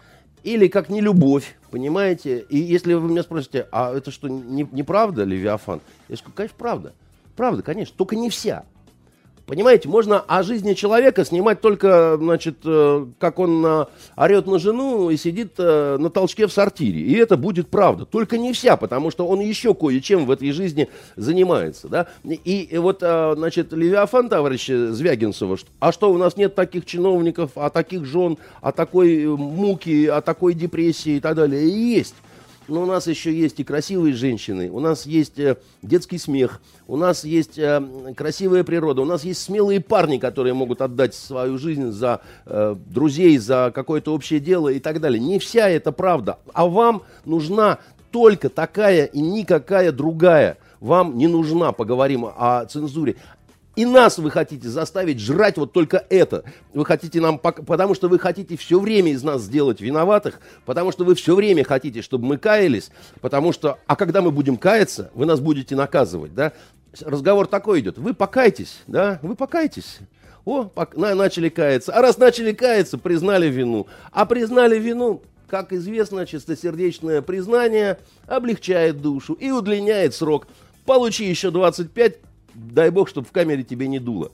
или как «Нелюбовь», понимаете? И если вы меня спросите, а это что, не, не правда «Левиафан»? Я скажу, конечно, правда. Правда, конечно, только не вся. Понимаете, можно о жизни человека снимать только, значит, э, как он э, орет на жену и сидит э, на толчке в сортире. И это будет правда. Только не вся, потому что он еще кое-чем в этой жизни занимается. Да? И, и вот, э, значит, Левиафан, товарища Звягинцева, что, а что, у нас нет таких чиновников, а таких жен, а такой муки, а такой депрессии и так далее? И есть. Но у нас еще есть и красивые женщины, у нас есть э, детский смех, у нас есть э, красивая природа, у нас есть смелые парни, которые могут отдать свою жизнь за э, друзей, за какое-то общее дело и так далее. Не вся это правда, а вам нужна только такая и никакая другая. Вам не нужна, поговорим о цензуре. И нас вы хотите заставить жрать вот только это. Вы хотите нам, потому что вы хотите все время из нас сделать виноватых, потому что вы все время хотите, чтобы мы каялись, потому что, а когда мы будем каяться, вы нас будете наказывать, да? Разговор такой идет. Вы покайтесь, да? Вы покайтесь. О, пок- на, начали каяться. А раз начали каяться, признали вину. А признали вину, как известно, чистосердечное признание облегчает душу и удлиняет срок. Получи еще двадцать пять. Дай бог, чтобы в камере тебе не дуло.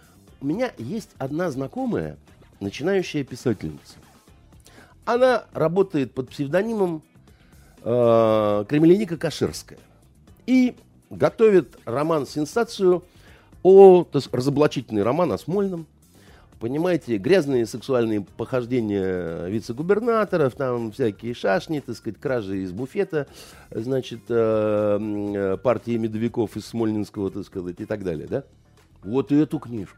У меня есть одна знакомая, начинающая писательница. Она работает под псевдонимом э, Кремляника Каширская. И готовит роман-сенсацию, о, разоблачительный роман о Смольном, понимаете, грязные сексуальные похождения вице-губернаторов, там всякие шашни, так сказать, кражи из буфета, значит, э, партии медовиков из Смольнинского, так сказать, и так далее, да? Вот и эту книжку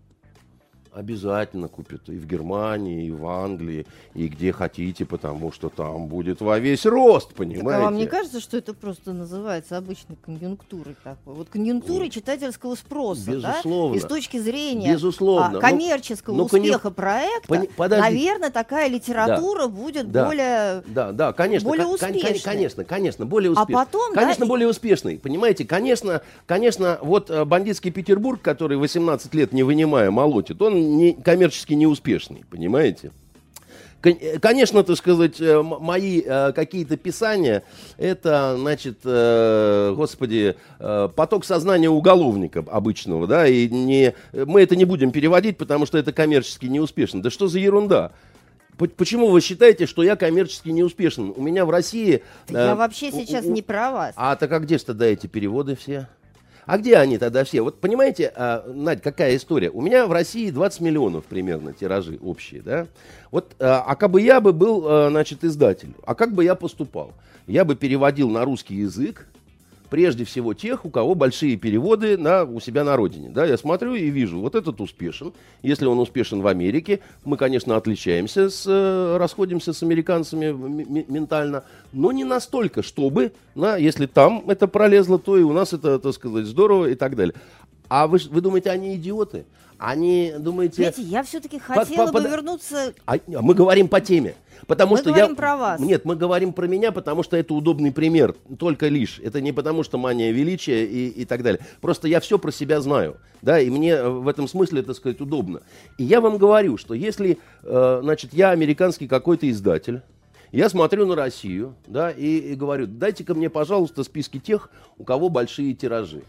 обязательно купят и в Германии, и в Англии, и где хотите, потому что там будет во весь рост, понимаете? Так, а вам не кажется, что это просто называется обычной конъюнктурой такой? Вот конъюнктурой вот. Читательского спроса, безусловно. Да? И с точки зрения безусловно. А, коммерческого ну, успеха ну, проекта, пони... наверное, такая литература да. будет да. более, да, да, конечно, более кон- успешной. Конечно, конечно, более успешной. А потом, конечно, да, более успешной, понимаете? Конечно, конечно, вот бандитский Петербург, который восемнадцать лет не вынимая молотит, он не, коммерчески неуспешный, понимаете? Конечно, так сказать, мои э, какие-то писания, это, значит, э, господи, э, поток сознания уголовника обычного, да, и не, мы это не будем переводить, потому что это коммерчески неуспешно. Да что за ерунда? Почему вы считаете, что я коммерчески неуспешен? У меня в России... Э, я вообще сейчас у, не про вас. А так а где же тогда эти переводы все? А где они тогда все? Вот понимаете, а, Надь, какая история? У меня в России двадцать миллионов примерно тиражи общие, да? Вот, а, а как бы я бы был, а, значит, издатель, а как бы я поступал? Я бы переводил на русский язык, прежде всего тех, у кого большие переводы на, у себя на родине. Да? Я смотрю и вижу, вот этот успешен. Если он успешен в Америке, мы, конечно, отличаемся, с, расходимся с американцами м- ментально, но не настолько, чтобы, на, если там это пролезло, то и у нас это, так сказать, здорово и так далее. А вы, вы думаете, они идиоты? Они, думаете... Знаете, я все-таки хотела по, по, бы под... вернуться... А, мы говорим по теме. Потому мы что говорим я... про вас. Нет, мы говорим про меня, потому что это удобный пример. Только лишь. Это не потому, что мания величия и, и так далее. Просто я все про себя знаю. Да, и мне в этом смысле, так сказать, удобно. И я вам говорю, что если, э, значит, я американский какой-то издатель, я смотрю на Россию, да, и, и говорю, дайте-ка мне, пожалуйста, списки тех, у кого большие тиражи.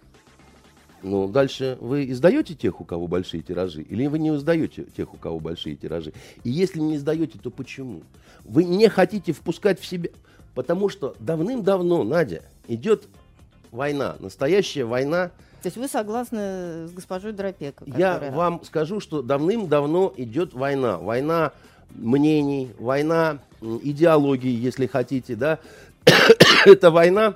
Ну, дальше вы издаете тех, у кого большие тиражи, или вы не издаете тех, у кого большие тиражи? И если не издаете, то почему? Вы не хотите впускать в себя... Потому что давным-давно, Надя, идет война, настоящая война. То есть вы согласны с госпожой Дропеко? Я которая... вам скажу, что давным-давно идет война. Война мнений, война идеологии, если хотите, да. Это война...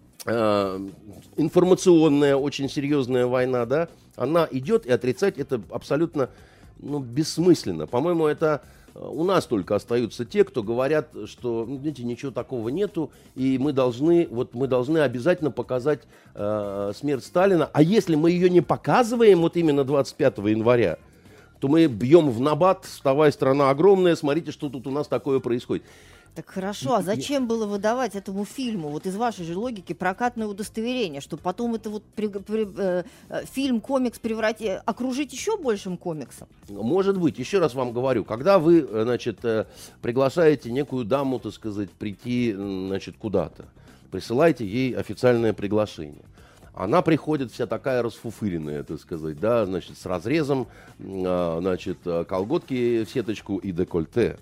информационная, очень серьезная война, да, она идет, и отрицать это абсолютно, ну, бессмысленно. По-моему, это у нас только остаются те, кто говорят, что, знаете, ничего такого нету, и мы должны, вот мы должны обязательно показать э, смерть Сталина. А если мы ее не показываем вот именно двадцать пятого января, то мы бьем в набат, вставая, страна огромная, смотрите, что тут у нас такое происходит. Так хорошо, а зачем было выдавать этому фильму, вот из вашей же логики, прокатное удостоверение, чтобы потом это вот при, при, э, фильм, комикс превратить, окружить еще большим комиксом? Может быть, еще раз вам говорю, когда вы, значит, приглашаете некую даму, так сказать, прийти, значит, куда-то, присылаете ей официальное приглашение. Она приходит вся такая расфуфыренная, так сказать, да, значит, с разрезом, значит, колготки в сеточку и декольте.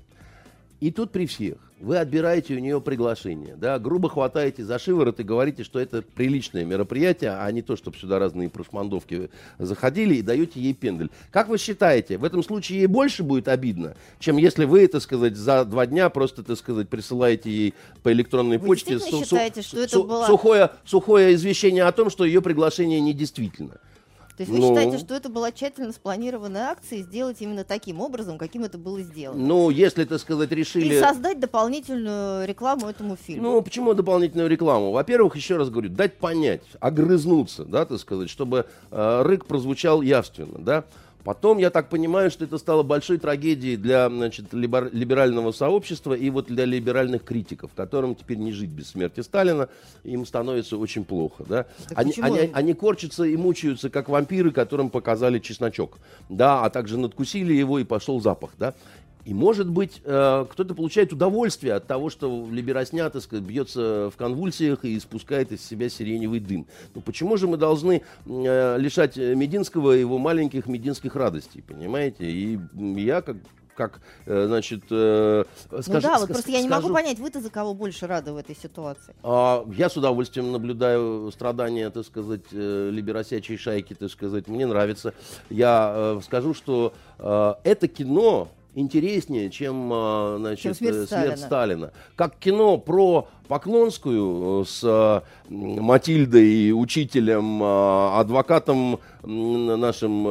И тут при всех вы отбираете у нее приглашение, да, грубо хватаете за шиворот и говорите, что это приличное мероприятие, а не то, чтобы сюда разные прошмандовки заходили, и даете ей пендель. Как вы считаете, в этом случае ей больше будет обидно, чем если вы, так сказать, за два дня просто, так сказать, присылаете ей по электронной вы почте су- считаете, что это су- было... сухое, сухое извещение о том, что ее приглашение недействительно? То есть вы ну, считаете, что это была тщательно спланированная акция, и сделать именно таким образом, каким это было сделано? Ну, если, так сказать, решили... И создать дополнительную рекламу этому фильму. Ну, почему дополнительную рекламу? Во-первых, еще раз говорю, дать понять, огрызнуться, да, так сказать, чтобы э, рык прозвучал явственно, да. Потом, я так понимаю, что это стало большой трагедией для, значит, либер- либерального сообщества и вот для либеральных критиков, которым теперь не жить без смерти Сталина, им становится очень плохо. Да? Они, они, они корчатся и мучаются, как вампиры, которым показали чесночок, да, а также надкусили его и пошел запах. Да? И, может быть, э, кто-то получает удовольствие от того, что либерасня, так сказать, бьется в конвульсиях и испускает из себя сиреневый дым. Но почему же мы должны э, лишать Мединского его маленьких мединских радостей, понимаете? И я, как как, значит, э, скажи, ну да, вот просто я не скажу, могу понять, вы-то за кого больше рады в этой ситуации? А, я с удовольствием наблюдаю страдания, так сказать, э, либеросячей шайки, так сказать, мне нравится. Я э, скажу, что э, это кино интереснее, чем, э, значит, чем смерть, смерть Сталина. Сталина. Как кино про Поклонскую с э, Матильдой и учителем, э, адвокатом э, нашим...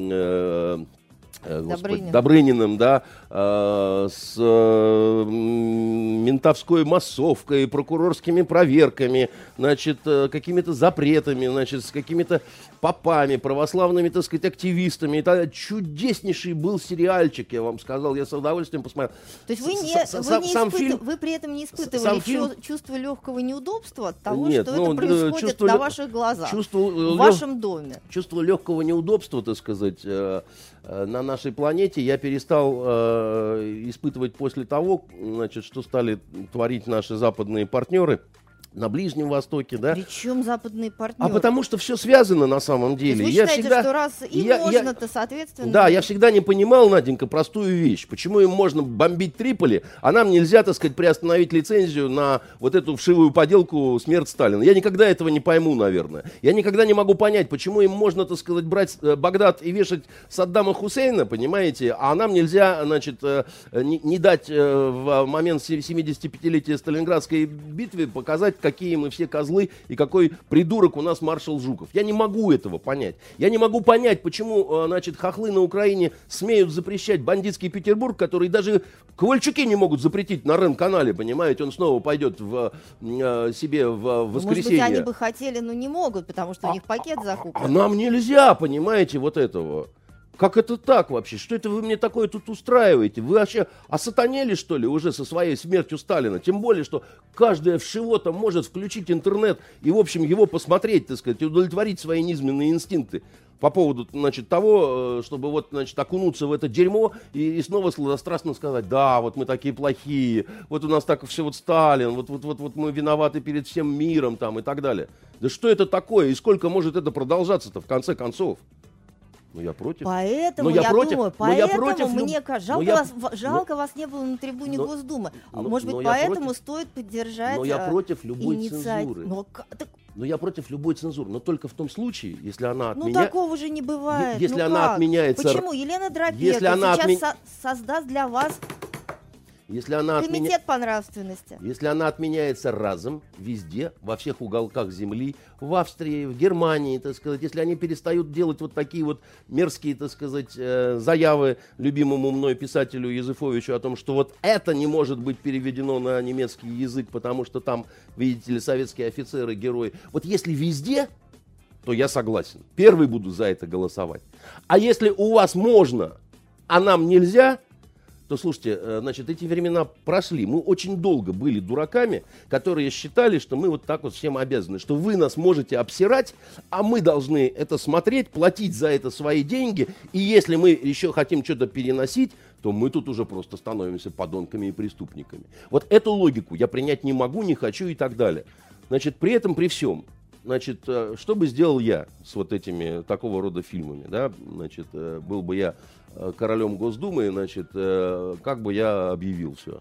Э, э, Господи, Добрынин. Добрыниным, да, э, с э, ментовской массовкой, прокурорскими проверками, значит, э, какими-то запретами, значит, с какими-то попами, православными, так сказать, активистами. Это чудеснейший был сериальчик, я вам сказал, я с удовольствием посмотрел. То есть вы, не, с, вы, не испыт... фильм... вы при этом не испытывали фильм... чувство легкого неудобства от того, Нет, что ну, это происходит чувство... на ваших глазах, чувство... в вашем доме? Чувство легкого неудобства, так сказать, э, э, на нашей планете я перестал э, испытывать после того, значит, что стали творить наши западные партнеры на Ближнем Востоке, да. Причем западные партнеры? А потому что все связано на самом деле. То есть вы я считаете, всегда, что раз им я, можно-то, я, соответственно... Да, я всегда не понимал, Наденька, простую вещь. Почему им можно бомбить Триполи, а нам нельзя, так сказать, приостановить лицензию на вот эту вшивую поделку «Смерть Сталина». Я никогда этого не пойму, наверное. Я никогда не могу понять, почему им можно, так сказать, брать Багдад и вешать Саддама Хусейна, понимаете, а нам нельзя, значит, не, не дать в момент семидесятипятилетия Сталинградской битвы показать, какие мы все козлы и какой придурок у нас маршал Жуков. Я не могу этого понять. Я не могу понять, почему, значит, хохлы на Украине смеют запрещать бандитский Петербург, который даже Ковальчуки не могут запретить на Рен-канале, понимаете, он снова пойдет в, э, себе в воскресенье. Может быть, они бы хотели, но не могут, потому что а, у них пакет закуплен. А нам нельзя, понимаете, вот этого. Как это так вообще? Что это вы мне такое тут устраиваете? Вы вообще осатанели, что ли, уже со своей смертью Сталина? Тем более, что каждая вшивота может включить интернет и, в общем, его посмотреть, так сказать, и удовлетворить свои низменные инстинкты по поводу, значит, того, чтобы вот, значит, окунуться в это дерьмо и, и снова сладострастно сказать: да, вот мы такие плохие, вот у нас так все вот Сталин, вот, вот, вот, вот мы виноваты перед всем миром там и так далее. Да что это такое? И сколько может это продолжаться-то в конце концов? Ну, я против. Поэтому, я, я против, думаю, поэтому я против, мне кажется, жалко, я, вас, жалко но, вас не было на трибуне но, Госдумы. Но, Может быть, поэтому против, стоит поддержать Но я против любой инициатив... цензуры. Но, так... но я против любой цензуры, но только в том случае, если она отменяется... Ну, такого же не бывает. Если ну, она как? отменяется... Почему? Елена Драпека сейчас отмен... со- создаст для вас... Если она Комитет отменя... по нравственности. Если она отменяется разом, везде, во всех уголках земли, в Австрии, в Германии, так сказать, если они перестают делать вот такие вот мерзкие, так сказать, э, заявы любимому мной писателю Юзефовичу о том, что вот это не может быть переведено на немецкий язык, потому что там, видите ли, советские офицеры, герои. Вот если везде, то я согласен. Первый буду за это голосовать. А если у вас можно, а нам нельзя... то, слушайте, значит, эти времена прошли. Мы очень долго были дураками, которые считали, что мы вот так вот всем обязаны, что вы нас можете обсирать, а мы должны это смотреть, платить за это свои деньги, и если мы еще хотим что-то переносить, то мы тут уже просто становимся подонками и преступниками. Вот эту логику я принять не могу, не хочу и так далее. Значит, при этом, при всем, значит, что бы сделал я с вот этими такого рода фильмами, да, значит, был бы я королем Госдумы, значит, как бы я объявил все?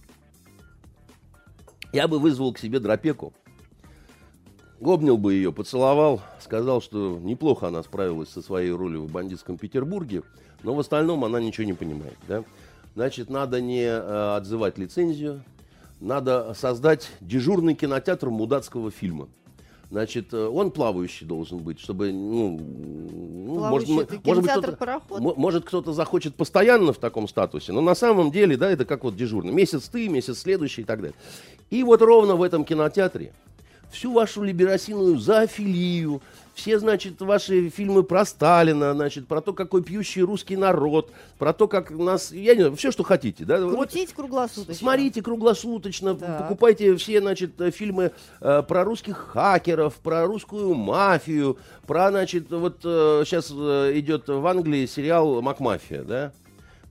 Я бы вызвал к себе Драпеку, обнял бы ее, поцеловал, сказал, что неплохо она справилась со своей ролью в бандитском Петербурге, но в остальном она ничего не понимает, да? Значит, надо не отзывать лицензию, надо создать дежурный кинотеатр мудацкого фильма. Значит, он плавающий должен быть, чтобы, ну, может, может, быть, кто-то, может, кто-то захочет постоянно в таком статусе, но на самом деле, да, это как вот дежурный. Месяц ты, месяц следующий и так далее. И вот ровно в этом кинотеатре всю вашу либерасийную зоофилию, все, значит, ваши фильмы про Сталина, значит, про то, какой пьющий русский народ, про то, как нас, я не знаю, все, что хотите, да. Крутить вот, круглосуточно. Смотрите круглосуточно, да. Покупайте все, значит, фильмы э, про русских хакеров, про русскую мафию, про, значит, вот э, сейчас э, идет в Англии сериал «Макмафия», да.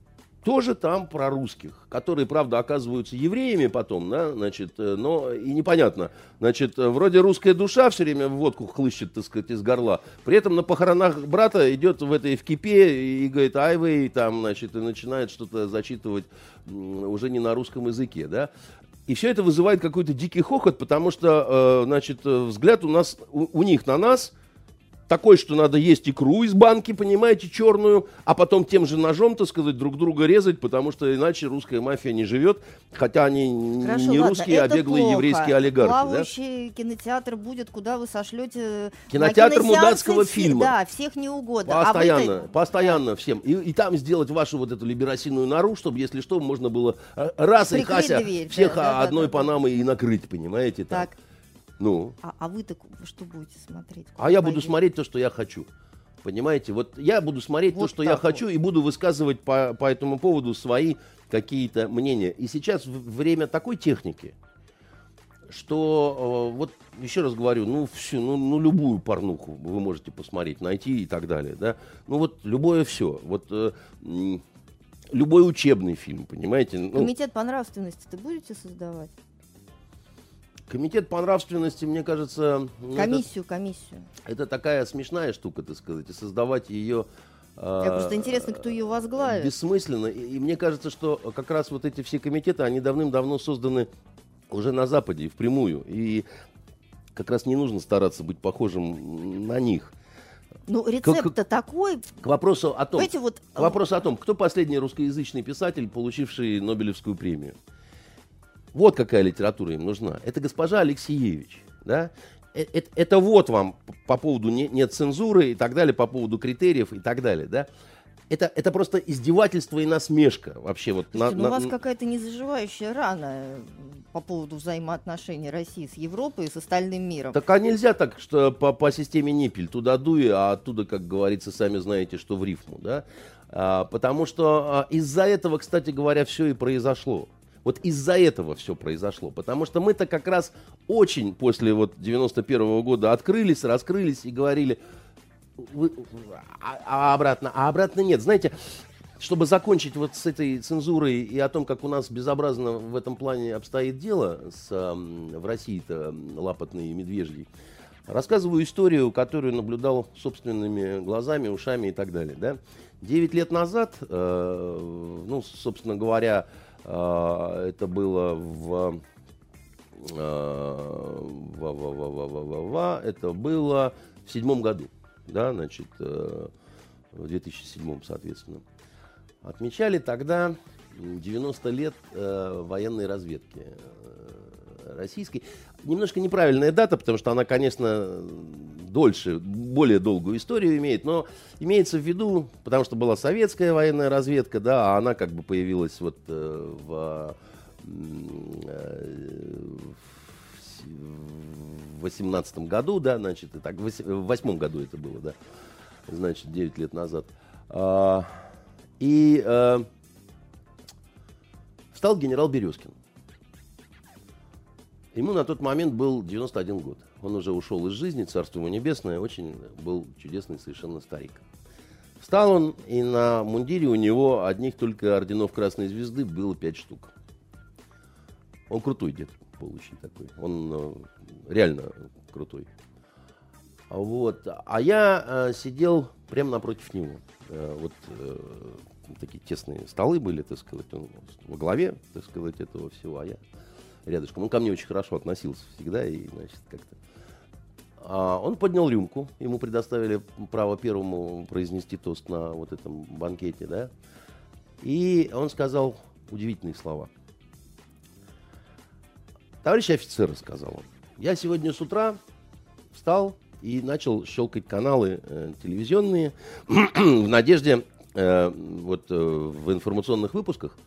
тоже там про русских, которые, правда, оказываются евреями потом, да, значит, но и непонятно. Значит, вроде русская душа все время водку хлыщет, так сказать, из горла. При этом на похоронах брата идет в этой в кипе и говорит «Айвей», там, значит, и начинает что-то зачитывать уже не на русском языке, да. И все это вызывает какой-то дикий хохот, потому что, значит, взгляд у нас, у, у них на нас такой, что надо есть икру из банки, понимаете, черную, а потом тем же ножом, так сказать, друг друга резать, потому что иначе русская мафия не живет, хотя они Хорошо, не ладно, русские, а беглые плохо. еврейские олигархи. Плавающий да? кинотеатр будет, куда вы сошлете... Кинотеатр мудацкого все, фильма. Да, всех не угодно. Постоянно, а вы... постоянно всем. И, и там сделать вашу вот эту либерасийную нору, чтобы, если что, можно было раз и хася дверь, всех да, да, одной да, да, панамой да. и накрыть, понимаете? Там. Так. Ну. А, а вы-то что будете смотреть? А я буду смотреть то, что я хочу. Понимаете? Вот я буду смотреть вот то, что я вот. хочу, и буду высказывать по, по этому поводу свои какие-то мнения. И сейчас время такой техники, что, э, вот еще раз говорю, ну, всю, ну, ну, любую порнуху вы можете посмотреть, найти и так далее. Да? Ну, вот любое все. Вот... Э, э, любой учебный фильм, понимаете? Ну, Комитет по нравственности-то будете создавать? Комитет по нравственности, мне кажется... Комиссию, это, комиссию. Это такая смешная штука, так сказать, и создавать ее... Мне э, просто интересно, кто ее возглавит. Бессмысленно. И, и мне кажется, что как раз вот эти все комитеты, они давным-давно созданы уже на Западе, впрямую. И как раз не нужно стараться быть похожим на них. Ну, рецепт-то к, такой. К вопросу о том, вот... к вопросу о том, кто последний русскоязычный писатель, получивший Нобелевскую премию. Вот какая литература им нужна. Это госпожа Алексеевич. Да? Это, это вот вам по поводу не, нет цензуры и так далее, по поводу критериев и так далее. Да? Это, это просто издевательство и насмешка. Вообще, вот, Слушайте, на, ну, на... у вас какая-то незаживающая рана по поводу взаимоотношений России с Европой и с остальным миром. Так а нельзя так, что по, по системе Ниппель туда дуй, а оттуда, как говорится, сами знаете, что в рифму. Да? А, потому что а, из-за этого, кстати говоря, все и произошло. Вот из-за этого все произошло. Потому что мы-то как раз очень после вот девяносто первого года открылись, раскрылись и говорили, вы, а, а обратно, а обратно нет. Знаете, чтобы закончить вот с этой цензурой и о том, как у нас безобразно в этом плане обстоит дело с, в России-то лапотной и медвежьей, рассказываю историю, которую наблюдал собственными глазами, ушами и так далее. Да? Девять лет назад, э, ну, собственно говоря, это было в, в, в, в, в, в, в, это было в седьмом году, да, значит, в две тысячи седьмом, соответственно. Отмечали тогда девяносто лет военной разведки российской. Немножко неправильная дата, потому что она, конечно, дольше, более долгую историю имеет, но имеется в виду, потому что была советская военная разведка, да, а она как бы появилась вот э, в, э, в восемнадцатом году, да, значит, и так, в восьмом году это было, да, значит, девять лет назад. А, и э, встал генерал Березкин. Ему на тот момент был девяносто один год. Он уже ушел из жизни, царство ему небесное, очень был чудесный совершенно старик. Встал он, и на мундире у него одних только орденов Красной Звезды было пять штук. Он крутой дед был очень такой. Он э, реально крутой. Вот. А я э, сидел прямо напротив него. Э, вот э, такие тесные столы были, так сказать. Он во главе, так сказать, этого всего, а я рядышком. Он ко мне очень хорошо относился всегда, и, значит, как-то... А он поднял рюмку, ему предоставили право первому произнести тост на вот этом банкете, да, и он сказал удивительные слова. Товарищ офицер, сказал он, я сегодня с утра встал и начал щелкать каналы э, телевизионные в надежде э, вот э, в информационных выпусках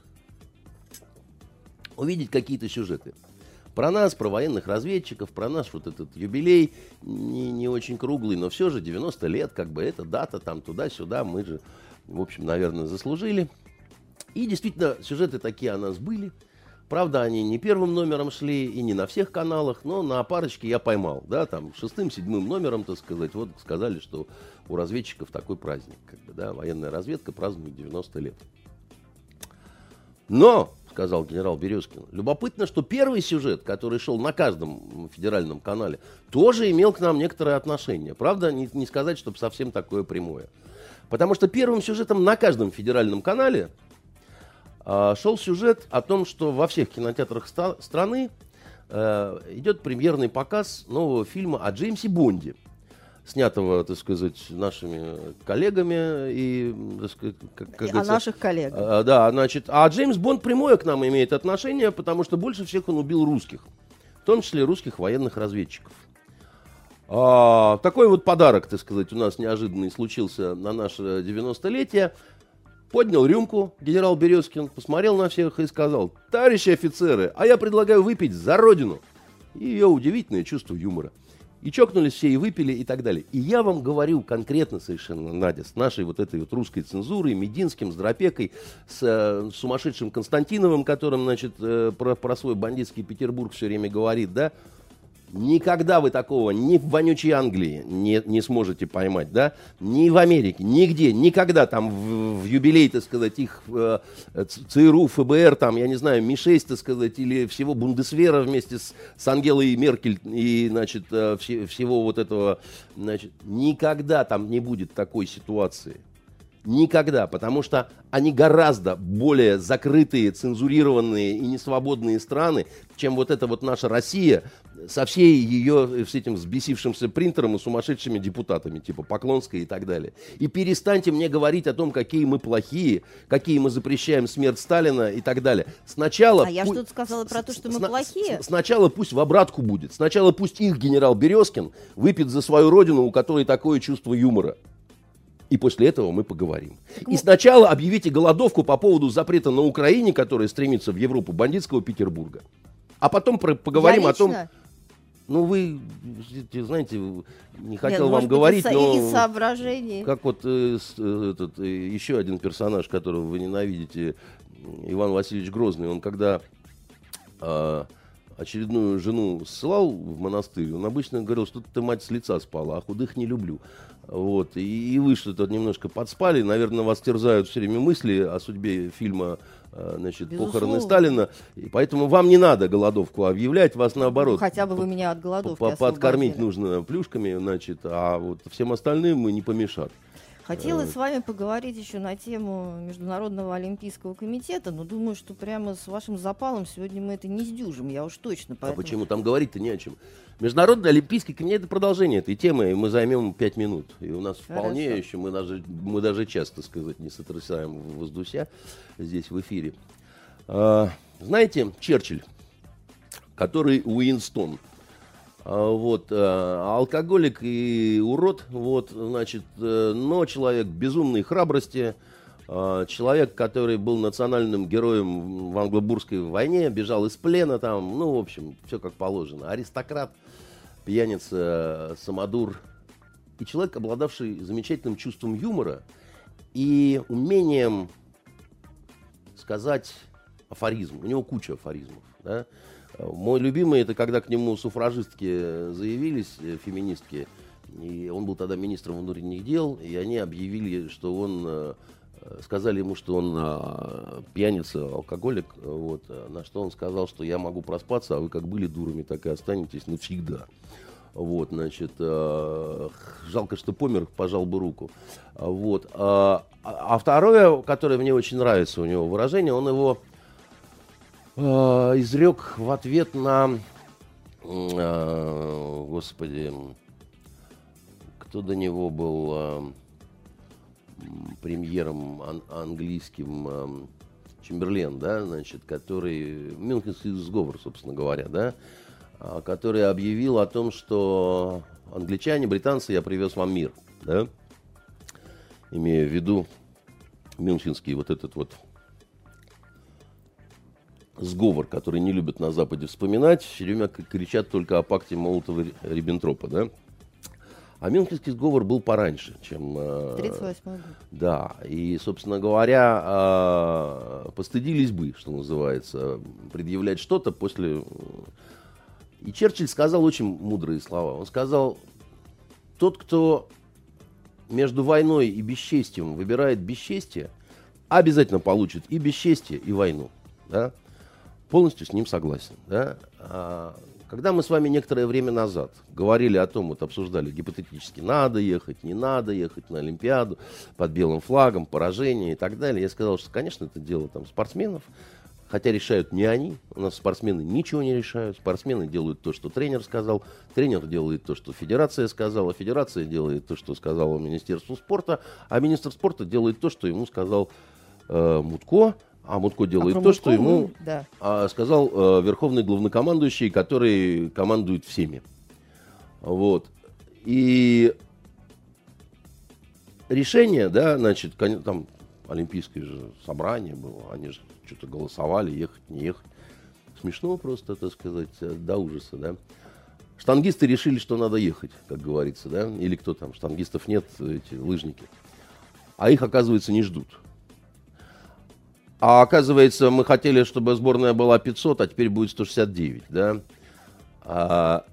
увидеть какие-то сюжеты. Про нас, про военных разведчиков, про наш вот этот юбилей, не, не очень круглый, но все же девяносто лет, как бы эта дата, там туда-сюда, мы же, в общем, наверное, заслужили. И действительно, сюжеты такие о нас были. Правда, они не первым номером шли и не на всех каналах, но на парочке я поймал, да, там, шестым, седьмым номером, так сказать, вот сказали, что у разведчиков такой праздник, как бы, да, военная разведка празднует девяносто лет. Но, сказал генерал Березкин, любопытно, что первый сюжет, который шел на каждом федеральном канале, тоже имел к нам некоторое отношение. Правда, не, не сказать, чтобы совсем такое прямое. Потому что первым сюжетом на каждом федеральном канале э, шел сюжет о том, что во всех кинотеатрах ста- страны э, идет премьерный показ нового фильма о Джеймсе Бонде, снятого, так сказать, нашими коллегами и, так сказать, как, как о наших коллегах. А, да, значит, а Джеймс Бонд прямое к нам имеет отношение, потому что больше всех он убил русских, в том числе русских военных разведчиков. А, такой вот подарок, так сказать, у нас неожиданный случился на наше девяностолетие. Поднял рюмку генерал Березкин, посмотрел на всех и сказал: товарищи офицеры, а я предлагаю выпить за Родину. И ее удивительное чувство юмора. И чокнулись все, и выпили, и так далее. И я вам говорю конкретно совершенно, Надя, с нашей вот этой вот русской цензурой, Мединским, с Дропекой, с э, сумасшедшим Константиновым, которым, значит, э, про, про свой бандитский Петербург все время говорит, да. Никогда вы такого ни в вонючей Англии не, не сможете поймать, да, ни в Америке, нигде, никогда там в, в юбилей, так сказать, их э, ЦРУ, ФБР, там, я не знаю, Ми шесть, так сказать, или всего Бундесвера вместе с, с Ангелой Меркель и, значит, э, все, всего вот этого, значит, никогда там не будет такой ситуации. Никогда, потому что они гораздо более закрытые, цензурированные и несвободные страны, чем вот эта вот наша Россия со всей ее, с этим взбесившимся принтером и сумасшедшими депутатами, типа Поклонской и так далее. И перестаньте мне говорить о том, какие мы плохие, какие мы запрещаем смерть Сталина и так далее. Сначала... А я что-то сказала про то, что мы плохие? Сначала пусть в обратку будет. Сначала пусть их генерал Березкин выпьет за свою родину, у которой такое чувство юмора. И после этого мы поговорим. Так и мы... сначала объявите голодовку по поводу запрета на Украине, которая стремится в Европу, бандитского Петербурга. А потом про- поговорим о том... Ну, вы, знаете, не хотел Нет, вам говорить, быть, но... из соображений. Как вот э, э, этот, э, еще один персонаж, которого вы ненавидите, Иван Васильевич Грозный, он когда э, очередную жену ссылал в монастырь, он обычно говорил, что ты, мать, с лица спала, а худых не люблю. Вот. И, и вы что-то немножко подспали, наверное, вас терзают все время мысли о судьбе фильма, значит, «Похороны Сталина», и поэтому вам не надо голодовку объявлять, вас наоборот. Ну, хотя бы вы меня от голодовки освободили. Подкормить нужно плюшками, значит, а вот всем остальным мы не помешат. Хотела с вами поговорить еще на тему Международного олимпийского комитета, но думаю, что прямо с вашим запалом сегодня мы это не сдюжим, я уж точно. Поэтому... А почему? Там говорить-то не о чем. Международный олимпийский комитет — это продолжение этой темы, и мы займем пять минут. И у нас Хорошо. Вполне еще, мы даже, мы даже часто, сказать, не сотрясаем воздуся здесь в эфире. А, знаете, Черчилль, который Уинстон, вот, алкоголик и урод, вот, значит, но человек безумной храбрости, человек, который был национальным героем в англо-бурской войне, бежал из плена там, ну, в общем, все как положено. Аристократ, пьяница, самодур. И человек, обладавший замечательным чувством юмора и умением сказать афоризм. У него куча афоризмов, да. Мой любимый — это когда к нему суфражистки заявились, феминистки, и он был тогда министром внутренних дел, и они объявили, что он, сказали ему, что он пьяница, алкоголик, вот, на что он сказал, что я могу проспаться, а вы как были дурами, так и останетесь навсегда. Вот, значит, жалко, что помер, пожал бы руку. Вот. А второе, которое мне очень нравится у него выражение, он его изрек в ответ на, э, господи, кто до него был э, премьером ан- английским, э, Чемберлен, да, значит, который, Мюнхенский сговор, собственно говоря, да, э, который объявил о том, что англичане, британцы, я привез вам мир, да, имея в виду Мюнхенский вот этот вот сговор, который не любят на Западе вспоминать, все время кричат только о пакте Молотова-Риббентропа, да? А Мюнхенский сговор был пораньше, чем... тридцать восьмой год. Да, и, собственно говоря, постыдились бы, что называется, предъявлять что-то после... И Черчилль сказал очень мудрые слова. Он сказал, тот, кто между войной и бесчестием выбирает бесчестие, обязательно получит и бесчестие, и войну. Да? Полностью с ним согласен. Да? А, когда мы с вами некоторое время назад говорили о том, вот обсуждали гипотетически, надо ехать, не надо ехать на Олимпиаду под белым флагом, поражение и так далее, я сказал, что, конечно, это дело там спортсменов, хотя решают не они, у нас спортсмены ничего не решают, спортсмены делают то, что тренер сказал, тренер делает то, что федерация сказала, федерация делает то, что сказала Министерство спорта, а министр спорта делает то, что ему сказал э, Мутко, а Мутко делает а то, Мутко, что ему да. а, сказал э, верховный главнокомандующий, который командует всеми. Вот. И решение, да, значит, там олимпийское же собрание было, они же что-то голосовали, ехать, не ехать. Смешно просто, так сказать, до ужаса, да. Штангисты решили, что надо ехать, как говорится, да, или кто там, штангистов нет, эти лыжники. А их, оказывается, не ждут. А оказывается, мы хотели, чтобы сборная была пятьсот, а теперь будет сто шестьдесят девять, да. А,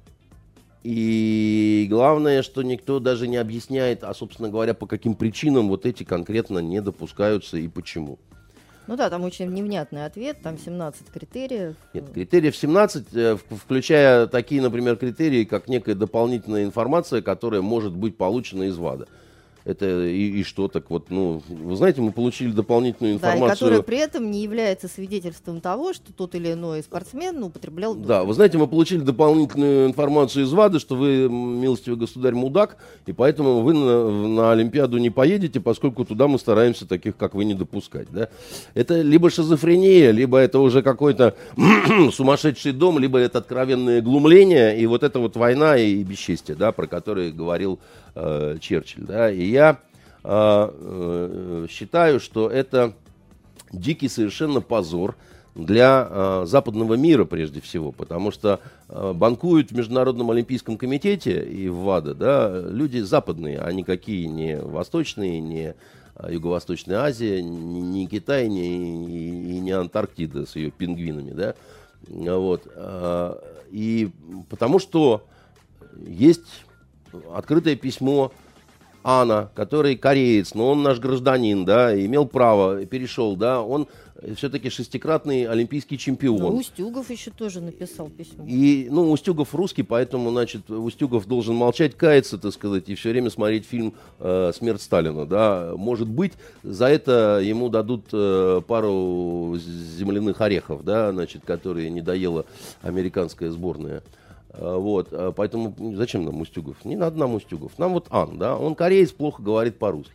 и главное, что никто даже не объясняет, а, собственно говоря, по каким причинам вот эти конкретно не допускаются и почему. Ну да, там очень невнятный ответ, там семнадцать критериев. Нет, критериев семнадцать, включая такие, например, критерии, как некая дополнительная информация, которая может быть получена из ВАДА. Это и, и что, так вот, ну, вы знаете, мы получили дополнительную информацию. Да, и которая при этом не является свидетельством того, что тот или иной спортсмен употреблял допинг. Да, вы знаете, мы получили дополнительную информацию из ВАДА, что вы, милостивый государь, мудак, и поэтому вы на, на Олимпиаду не поедете, поскольку туда мы стараемся таких, как вы, не допускать, да. Это либо шизофрения, либо это уже какой-то сумасшедший дом, либо это откровенное глумление, и вот это вот война и бесчестие, да, про которые говорил э, Черчилль, да, и я Я э, э, считаю, что это дикий совершенно позор для э, западного мира прежде всего, потому что э, банкуют в Международном олимпийском комитете и в ВАДА, да, люди западные, а никакие не восточные, не Юго-Восточная Азия, ни, ни Китай, ни, и, и не Антарктида с ее пингвинами, да, вот, э, и потому что есть открытое письмо Ана, который кореец, но он наш гражданин, да, имел право, перешел, да, он все-таки шестикратный олимпийский чемпион. Ну, Устюгов еще тоже написал письмо. И, ну, Устюгов русский, поэтому, значит, Устюгов должен молчать, каяться, так сказать, и все время смотреть фильм э, «Смерть Сталина», да. Может быть, за это ему дадут э, пару земляных орехов, да, значит, которые не доела американская сборная. Вот, поэтому зачем нам Устюгов? Не надо нам Устюгов. Нам вот Ан, да, он кореец, плохо говорит по-русски.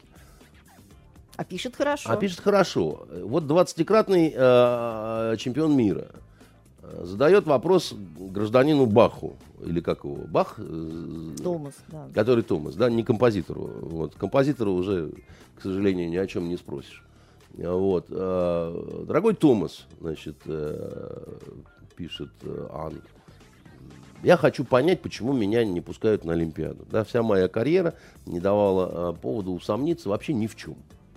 А пишет хорошо. А пишет хорошо. Вот двадцатикратный э, чемпион мира задает вопрос гражданину Баху, или как его, Бах? Томас, да. Который Томас, да, не композитору. Вот, композитора уже, к сожалению, ни о чем не спросишь. Вот, э, дорогой Томас, значит, э, пишет э, Ан, я хочу понять, почему меня не пускают на Олимпиаду. Да, вся моя карьера не давала а, повода усомниться вообще ни в чем.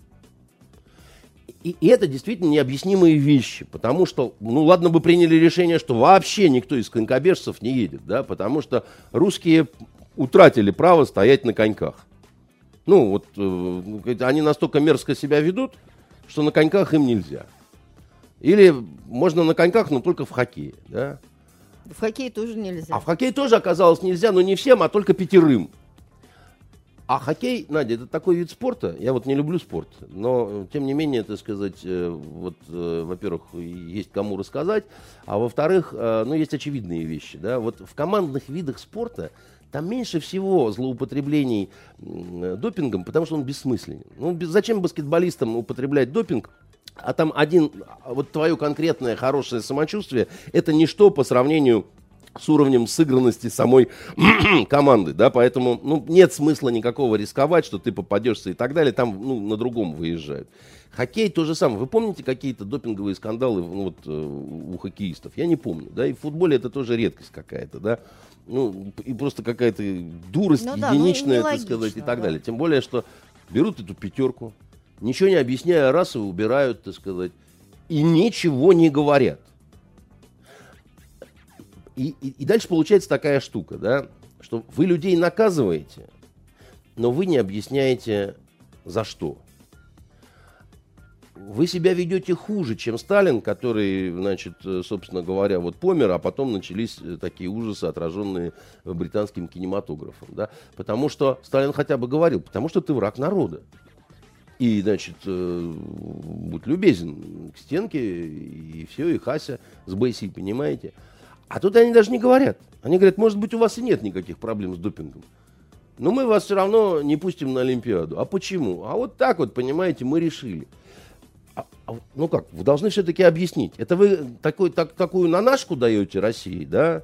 И, и это действительно необъяснимые вещи, потому что, ну ладно бы приняли решение, что вообще никто из конькобежцев не едет, да, потому что русские утратили право стоять на коньках. Ну вот э, они настолько мерзко себя ведут, что на коньках им нельзя. Или можно на коньках, но только в хоккее, да. В хоккее тоже нельзя. А в хоккей тоже оказалось нельзя, но не всем, а только пятерым. А хоккей, Надя, это такой вид спорта. Я вот не люблю спорт, но тем не менее, так сказать, вот, во-первых, есть кому рассказать, а во-вторых, ну, есть очевидные вещи, да. Вот в командных видах спорта там меньше всего злоупотреблений допингом, потому что он бессмысленен. Ну, зачем баскетболистам употреблять допинг? А там один, вот твое конкретное хорошее самочувствие, это ничто по сравнению с уровнем сыгранности самой команды, да, поэтому, ну, нет смысла никакого рисковать, что ты попадешься и так далее, там, ну, на другом выезжают. Хоккей то же самое. Вы помните какие-то допинговые скандалы, ну, вот, у хоккеистов? Я не помню, да, и в футболе это тоже редкость какая-то, да, ну, и просто какая-то дурость ну, единичная, да, ну, так сказать, и так да. далее. Тем более, что берут эту пятерку, ничего не объясняя, раз и убирают, так сказать, и ничего не говорят. И, и, и дальше получается такая штука, да, что вы людей наказываете, но вы не объясняете, за что. вы себя ведете хуже, чем Сталин, который, значит, собственно говоря, вот помер, а потом начались такие ужасы, отраженные британским кинематографом. Да? Потому что Сталин хотя бы говорил, потому что ты враг народа. И, значит, э, будь любезен к стенке, и все, и Хася с Бейси, понимаете. А тут они даже не говорят. Они говорят, может быть, у вас и нет никаких проблем с допингом. Но мы вас все равно не пустим на Олимпиаду. А почему? А вот так вот, понимаете, мы решили. А, а, ну как, вы должны все-таки объяснить. Это вы такой, так, такую нанашку даете России, да?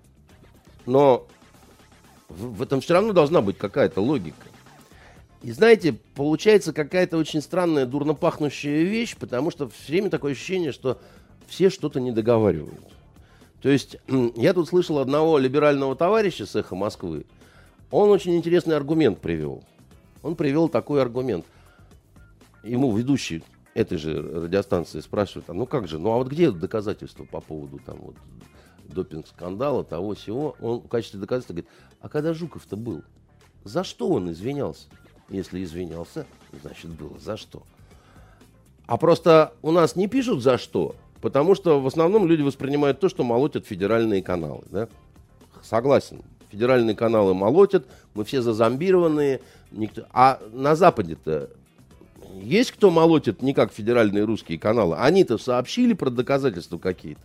Но в, в этом все равно должна быть какая-то логика. И знаете, получается какая-то очень странная, дурно пахнущая вещь, потому что все время такое ощущение, что все что-то не договаривают. То есть я тут слышал одного либерального товарища с «Эхо Москвы». Он очень интересный аргумент привел. Он привел такой аргумент. Ему ведущий этой же радиостанции спрашивает, а ну как же, ну а вот где доказательства по поводу там вот допинг-скандала, того всего? Он в качестве доказательства говорит, а когда Жуков-то был, за что он извинялся? Если извинялся, значит было за что. А просто у нас не пишут за что, потому что в основном люди воспринимают то, что молотят федеральные каналы. Да? Согласен, федеральные каналы молотят, мы все зазомбированные. Никто... А на Западе-то есть кто молотит не как федеральные русские каналы? Они-то сообщили про доказательства какие-то.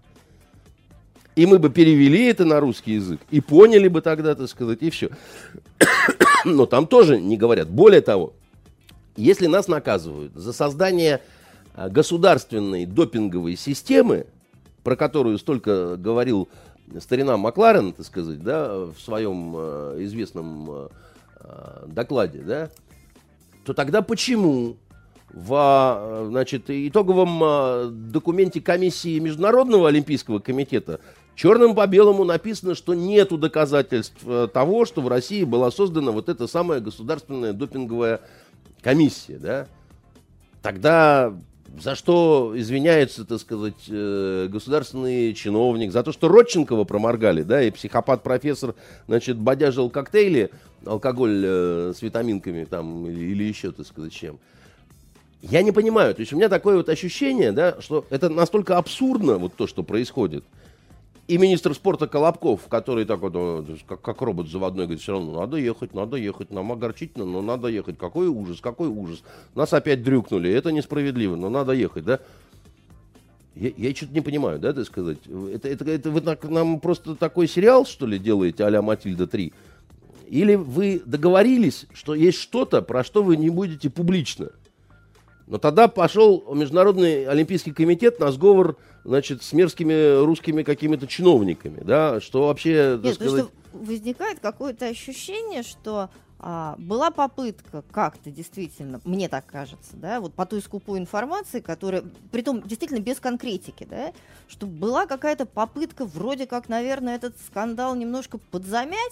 И мы бы перевели это на русский язык, и поняли бы тогда, так сказать, и все. Но там тоже не говорят. Более того, если нас наказывают за создание государственной допинговой системы, про которую столько говорил старина Макларен, так сказать, да, в своем э, известном э, докладе, да, то тогда почему в, значит, итоговом э, документе комиссии Международного олимпийского комитета черным по белому написано, что нету доказательств того, что в России была создана вот эта самая государственная допинговая комиссия, да? Тогда за что извиняется, так сказать, государственный чиновник? За то, что Родченкова проморгали, да, и психопат-профессор, значит, бодяжил коктейли, алкоголь э, с витаминками там или, или еще, так сказать, чем. Я не понимаю, то есть у меня такое вот ощущение, да, что это настолько абсурдно, вот то, что происходит. И министр спорта Колобков, который так вот, как, как робот заводной, говорит, все равно надо ехать, надо ехать, нам огорчительно, но надо ехать. Какой ужас, какой ужас. Нас опять дрюкнули, это несправедливо, но надо ехать, да. Я, я что-то не понимаю, да, так сказать. Это, это, это вы так, нам просто такой сериал, что ли, делаете, а-ля Матильда три? Или вы договорились, что есть что-то, про что вы не будете публично? Но тогда пошел Международный олимпийский комитет на сговор, значит, с мерзкими русскими какими-то чиновниками, да, что вообще, так Нет, сказать... что возникает какое-то ощущение, что а, была попытка как-то действительно, мне так кажется, да, вот по той скупой информации, которая, притом действительно без конкретики, да, что была какая-то попытка вроде как, наверное, этот скандал немножко подзамять,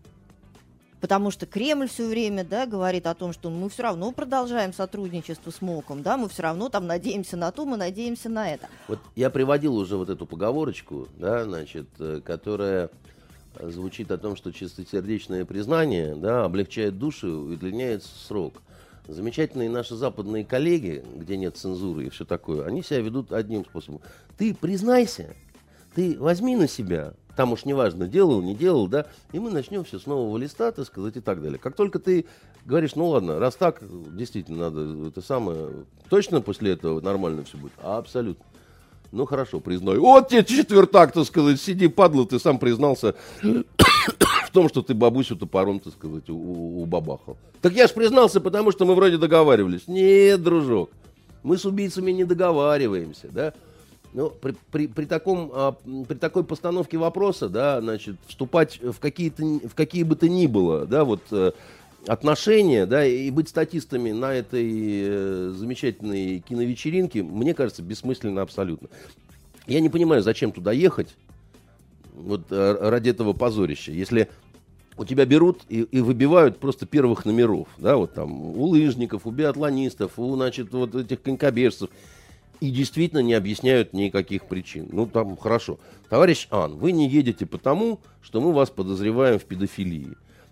потому что Кремль все время, да, говорит о том, что мы все равно продолжаем сотрудничество с МОКом, да, мы все равно там надеемся на то, мы надеемся на это. Вот я приводил уже вот эту поговорочку, да, значит, которая звучит о том, что чистосердечное признание, да, облегчает душу и удлиняет срок. Замечательные наши западные коллеги, где нет цензуры и все такое, они себя ведут одним способом. Ты признайся, ты возьми на себя, там уж неважно, делал, не делал, да, и мы начнем все с нового листа, так сказать, и так далее. Как только ты говоришь, ну ладно, раз так, действительно надо это самое, точно после этого нормально все будет? А, абсолютно. Ну хорошо, признаю. Вот тебе четвертак, так сказать, сиди, падла, ты сам признался в том, что ты бабусю топором, так сказать, убабахал. Так я ж признался, потому что мы вроде договаривались. Нет, дружок, мы с убийцами не договариваемся, да. Ну, при, при, при, таком, а, при такой постановке вопроса, да, значит, вступать в, какие-то, в какие бы то ни было, да, вот, э, отношения, да, и быть статистами на этой э, замечательной киновечеринке, мне кажется, бессмысленно абсолютно. Я не понимаю, зачем туда ехать, вот, э, ради этого позорища, если у тебя берут и, и выбивают просто первых номеров, да, вот там, у лыжников, у биатлонистов, у, значит, вот этих конькобежцев, и действительно не объясняют никаких причин. Ну, там, хорошо. Товарищ Ан, вы не едете потому, что мы вас подозреваем в педофилии.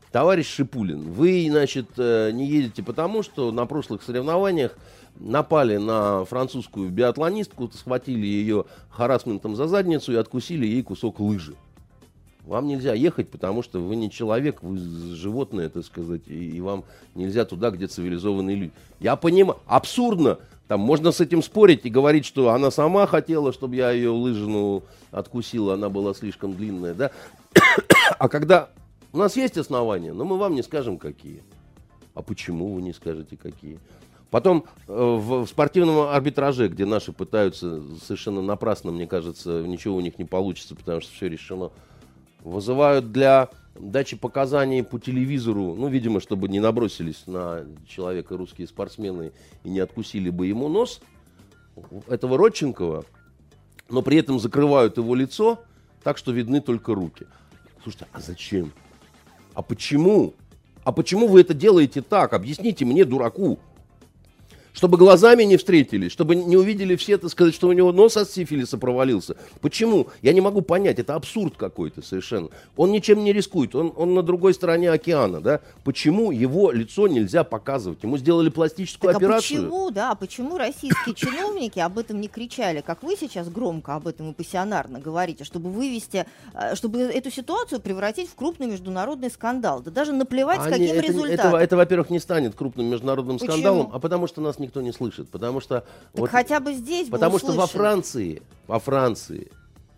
товарищ Шипулин, вы, значит, не едете потому, что на прошлых соревнованиях напали на французскую биатлонистку, схватили ее харассментом за задницу и откусили ей кусок лыжи. Вам нельзя ехать, потому что вы не человек, вы животное, так сказать, и, и вам нельзя туда, где цивилизованные люди. Я понимаю, абсурдно. Там можно с этим спорить и говорить, что она сама хотела, чтобы я ее лыжину откусил, она была слишком длинная, да? А когда у нас есть основания, но мы вам не скажем, какие. А почему вы не скажете, какие? Потом э, в, в спортивном арбитраже, где наши пытаются совершенно напрасно, мне кажется, ничего у них не получится, потому что все решено, вызывают для дачи показаний по телевизору, ну, видимо, чтобы не набросились на человека русские спортсмены и не откусили бы ему нос, этого Родченкова, но при этом закрывают его лицо так, что видны только руки. Слушайте, а зачем? А почему? А почему вы это делаете так? Объясните мне, дураку. Чтобы глазами не встретились, чтобы не увидели все, так сказать, что у него нос от сифилиса провалился. Почему? Я не могу понять, это абсурд какой-то совершенно. Он ничем не рискует, он, он на другой стороне океана, да? Почему его лицо нельзя показывать? Ему сделали пластическую так, операцию. А почему, да, почему российские чиновники об этом не кричали, как вы сейчас громко об этом и пассионарно говорите, чтобы вывести, чтобы эту ситуацию превратить в крупный международный скандал? Да даже наплевать, с каким это, результатом. Это, это, во-первых, не станет крупным международным Почему? скандалом, а потому что нас никто не слышит. Потому что, так вот, хотя бы здесь потому бы что во Франции, во Франции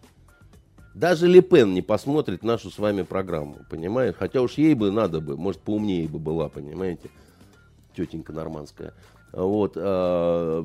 даже Ле Пен не посмотрит нашу с вами программу, понимаешь? Хотя уж ей бы надо бы, может, поумнее бы была, понимаете, тетенька нормандская. Вот, э,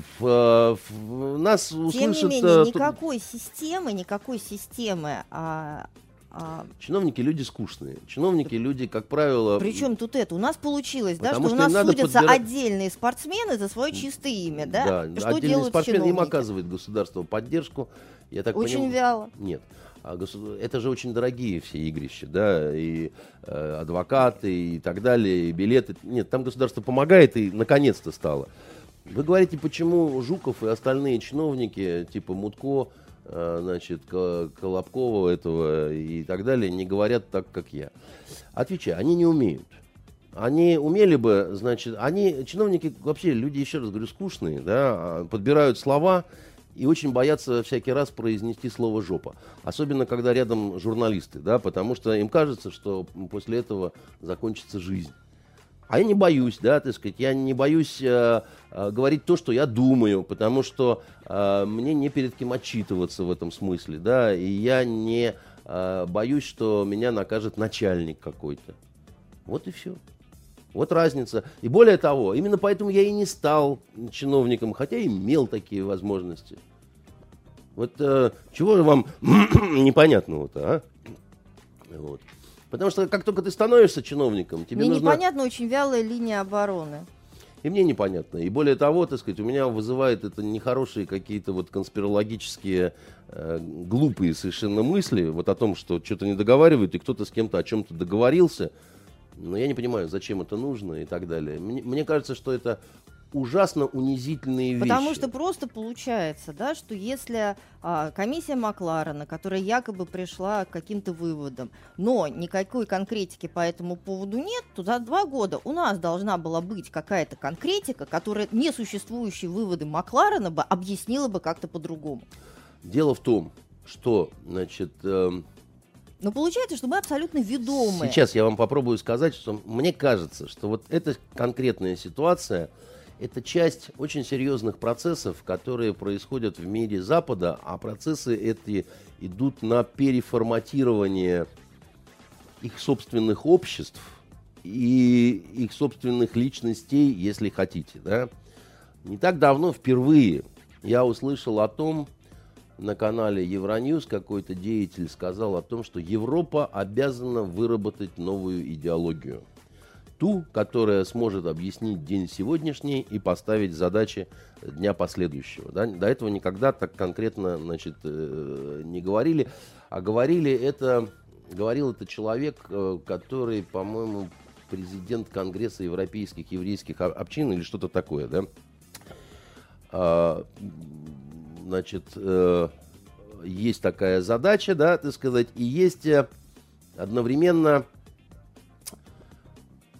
в, в, нас услышат... Тем не менее, никакой системы, никакой системы... А... А... Чиновники люди скучные. Чиновники люди, как правило... Причем тут это? У нас получилось, да, что, что у нас судятся подбирать... отдельные спортсмены за свое чистое имя, да? Да, что отдельные делают спортсмены, чиновники? им оказывает государство поддержку. Я так очень поним... вяло. Нет. А государ... Это же очень дорогие все игрища, да, и э, адвокаты, и так далее, и билеты. Нет, там государство помогает, и наконец-то стало. Вы говорите, почему Жуков и остальные чиновники, типа Мутко, значит, Колобкова этого и так далее, не говорят так, как я. Отвечаю, они не умеют. Они умели бы, значит, они, чиновники, вообще люди, еще раз говорю, скучные, да, подбирают слова и очень боятся всякий раз произнести слово «жопа». Особенно, когда рядом журналисты, да, потому что им кажется, что после этого закончится жизнь. А я не боюсь, да, так сказать, я не боюсь э, э, говорить то, что я думаю, потому что э, мне не перед кем отчитываться в этом смысле, да, и я не э, боюсь, что меня накажет начальник какой-то. Вот и все. Вот разница. И более того, именно поэтому я и не стал чиновником, хотя и имел такие возможности. Вот э, чего же вам непонятного-то, а? Вот. Потому что как только ты становишься чиновником, тебе мне нужно... Мне непонятна очень вялая линия обороны. И мне непонятно. И более того, так сказать, у меня вызывает это нехорошие какие-то вот конспирологические, э, глупые совершенно мысли, вот о том, что что-то не договаривают, и кто-то с кем-то о чем-то договорился. Но я не понимаю, зачем это нужно и так далее. Мне, мне кажется, что это ужасно унизительные вещи. Потому что просто получается, да, что если а, комиссия Макларена, которая якобы пришла к каким-то выводам, но никакой конкретики по этому поводу нет, то за два года у нас должна была быть какая-то конкретика, которая несуществующие выводы Макларена бы объяснила бы как-то по-другому. Дело в том, что, значит... Э, Но получается, что мы абсолютно ведомы. Сейчас я вам попробую сказать, что мне кажется, что вот эта конкретная ситуация... Это часть очень серьезных процессов, которые происходят в мире Запада, а процессы эти идут на переформатирование их собственных обществ и их собственных личностей, если хотите. Да? Не так давно впервые я услышал о том, на канале Евроньюз какой-то деятель сказал о том, что Европа обязана выработать новую идеологию. Ту, которая сможет объяснить день сегодняшний и поставить задачи дня последующего. Да? До этого никогда так конкретно, значит, не говорили. А говорили это, говорил это человек, который, по-моему, президент Конгресса европейских еврейских общин или что-то такое. Да? А, значит, есть такая задача, да, так сказать, и есть одновременно...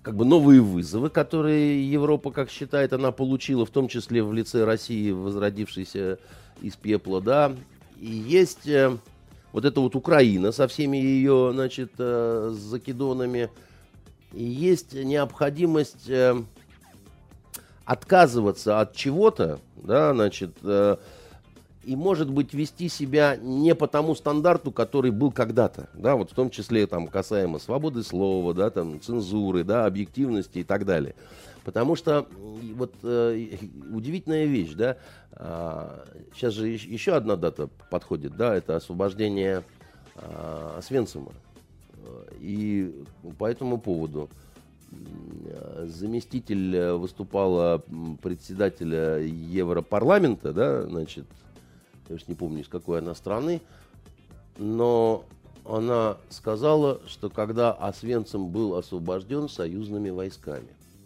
как бы новые вызовы, которые Европа, как считает, она получила, в том числе в лице России, возродившейся из пепла, да. И есть э, вот эта вот Украина со всеми ее, значит, э, закидонами. И есть необходимость э, отказываться от чего-то, да, значит, э, и, может быть, вести себя не по тому стандарту, который был когда-то, да, вот в том числе там касаемо свободы слова, да, там цензуры, да, объективности и так далее. Потому что вот э, удивительная вещь, да, э, сейчас же еще одна дата подходит, да, это освобождение э, Освенцима. И по этому поводу заместитель выступала председателя Европарламента, да, значит, я уж не помню, из какой она страны, но она сказала, что когда Освенцим был освобожден союзными войсками.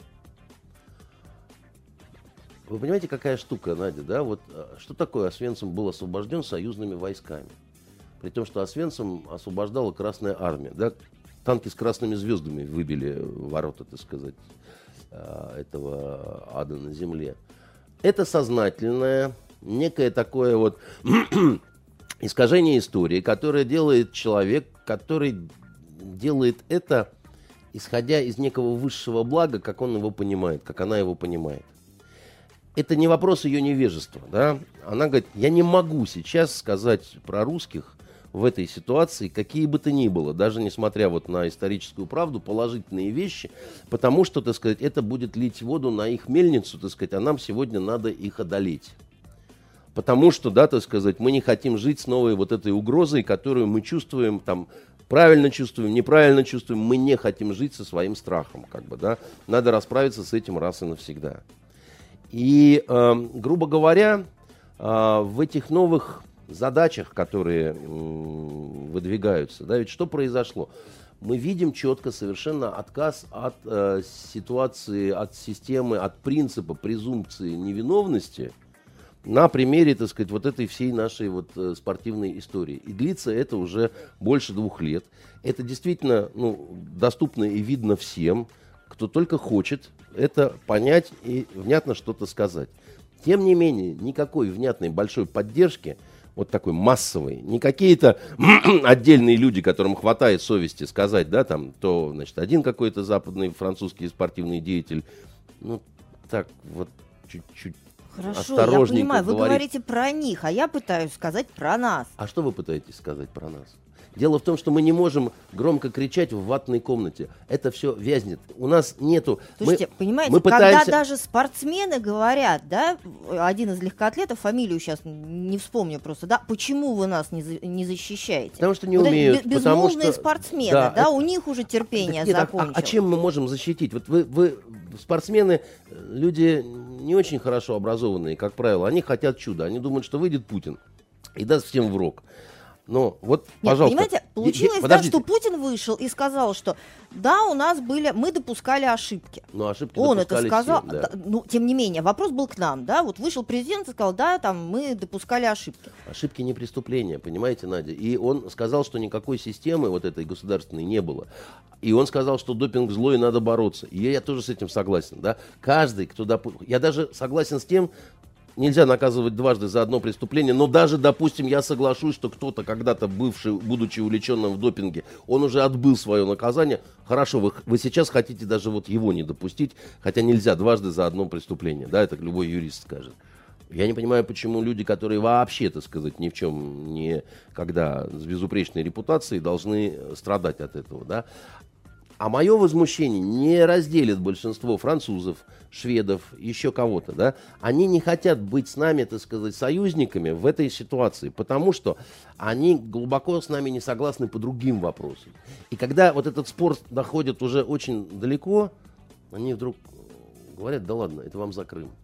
Вы понимаете, какая штука, Надя, да? Вот что такое Освенцим был освобожден союзными войсками? При том, что Освенцим освобождала Красная Армия, да? Танки с красными звездами выбили ворота, так сказать, этого ада на земле. Это сознательное, некое такое вот искажение истории, которое делает человек, который делает это, исходя из некого высшего блага, как он его понимает, как она его понимает. Это не вопрос ее невежества, да? Она говорит, я не могу сейчас сказать про русских в этой ситуации какие бы то ни было, даже несмотря вот на историческую правду, положительные вещи, потому что, так сказать, это будет лить воду на их мельницу, так сказать, а нам сегодня надо их одолеть. Потому что, да, так сказать, мы не хотим жить с новой вот этой угрозой, которую мы чувствуем, там, правильно чувствуем, неправильно чувствуем, мы не хотим жить со своим страхом, как бы, да, надо расправиться с этим раз и навсегда. И, э, грубо говоря, э, в этих новых задачах, которые э, выдвигаются, да, ведь что произошло? Мы видим четко совершенно отказ от э, ситуации, от системы, от принципа презумпции невиновности на примере, так сказать, вот этой всей нашей вот э, спортивной истории. И длится это уже больше двух лет. Это действительно, ну, доступно и видно всем, кто только хочет это понять и внятно что-то сказать. Тем не менее, никакой внятной большой поддержки, вот такой массовой, не какие-то отдельные люди, которым хватает совести сказать, да, там, то, значит, один какой-то западный французский спортивный деятель, ну, так вот чуть-чуть Хорошо, я понимаю, вы говорить. Говорите про них, а я пытаюсь сказать про нас. А что вы пытаетесь сказать про нас? Дело в том, что мы не можем громко кричать в ватной комнате. Это все вязнет. У нас нету... Слушайте, мы, понимаете, мы пытаемся... когда даже спортсмены говорят, да, один из легкоатлетов, фамилию сейчас не вспомню просто, да, почему вы нас не, за, не защищаете? Потому что не вот умеют. Б- безмолвные потому что... спортсмены, да, да, это... у них уже терпение Нет, закончилось. А, а чем мы можем защитить? Вот вы, вы, спортсмены, люди не очень хорошо образованные, как правило, они хотят чуда. Они думают, что выйдет Путин и даст всем в рог. Но вот, Нет, пожалуйста. Понимаете, получилось, да, что Путин вышел и сказал, что да, у нас были, мы допускали ошибки. Но ошибки Он это сказал, всем, да. Да, ну, тем не менее, вопрос был к нам, да, вот вышел президент и сказал, да, там, мы допускали ошибки. Ошибки не преступления, понимаете, Надя? И он сказал, что никакой системы вот этой государственной не было. И он сказал, что допинг зло и надо бороться. И я тоже с этим согласен, да. Каждый, кто допустил... Я даже согласен с тем, нельзя наказывать дважды за одно преступление, но даже, допустим, я соглашусь, что кто-то когда-то, бывший, будучи увлеченным в допинге, он уже отбыл свое наказание. Хорошо, вы, вы сейчас хотите даже вот его не допустить, хотя нельзя дважды за одно преступление, да, это любой юрист скажет. Я не понимаю, почему люди, которые вообще, так сказать, ни в чем не, когда с безупречной репутацией, должны страдать от этого, да. А мое возмущение не разделит большинство французов, шведов, еще кого-то, да. Они не хотят быть с нами, так сказать, союзниками в этой ситуации, потому что они глубоко с нами не согласны по другим вопросам. И когда вот этот спор доходит уже очень далеко, они вдруг говорят, да ладно, это вам за Крым.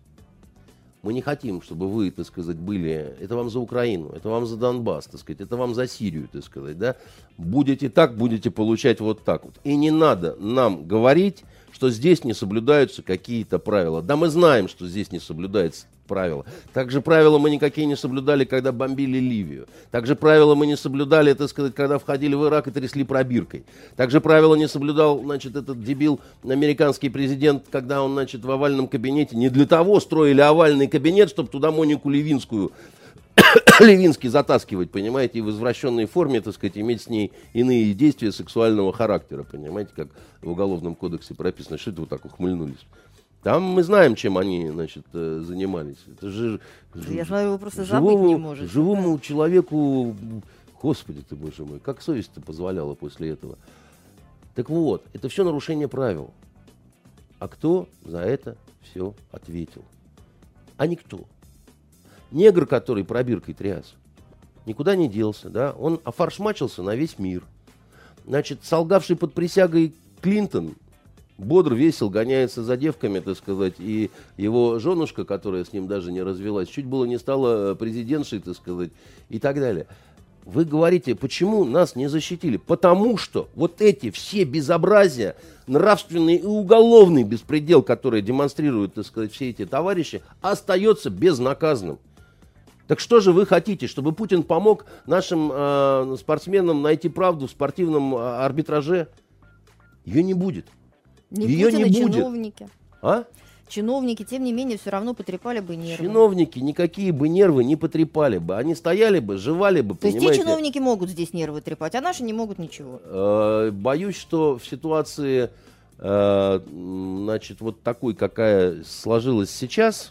Мы не хотим, чтобы вы, так сказать, были... Это вам за Украину, это вам за Донбасс, так сказать, это вам за Сирию, так сказать, да. Будете так, будете получать вот так вот. И не надо нам говорить, что здесь не соблюдаются какие-то правила. Да, мы знаем, что здесь не соблюдаются правила. Также правила мы никакие не соблюдали, когда бомбили Ливию. Также правила мы не соблюдали, так сказать, когда входили в Ирак и трясли пробиркой. Также правила не соблюдал, значит, этот дебил, американский президент, когда он, значит, в овальном кабинете. Не для того строили овальный кабинет, чтобы туда Монику Левинскую Левинский затаскивать, понимаете, и в извращенной форме, так сказать, иметь с ней иные действия сексуального характера, понимаете, как в Уголовном кодексе прописано. Что это вы так ухмыльнулись? Там мы знаем, чем они, значит, занимались. Это же, Я смотрю, вы просто живому, забыть не можете. Живому да? человеку, господи ты, боже мой, как совесть-то позволяла после этого. Так вот, это все нарушение правил. А кто за это все ответил? А никто. Негр, который пробиркой тряс, никуда не делся, да, он офаршмачился на весь мир. Значит, солгавший под присягой Клинтон бодр, весел, гоняется за девками, так сказать, и его женушка, которая с ним даже не развелась, чуть было не стала президентшей, так сказать, и так далее. Вы говорите, почему нас не защитили? Потому что вот эти все безобразия, нравственный и уголовный беспредел, который демонстрируют, так сказать, все эти товарищи, остается безнаказанным. Так что же вы хотите, чтобы Путин помог нашим э, спортсменам найти правду в спортивном э, арбитраже? Ее не будет. Не Ее Путин, не и будет. Чиновники. А? Чиновники, тем не менее, все равно потрепали бы нервы. Чиновники никакие бы нервы не потрепали бы. Они стояли бы, жевали бы, То понимаете? есть те чиновники могут здесь нервы трепать, а наши не могут ничего. Э, боюсь, что в ситуации, э, значит, вот такой, какая сложилась сейчас,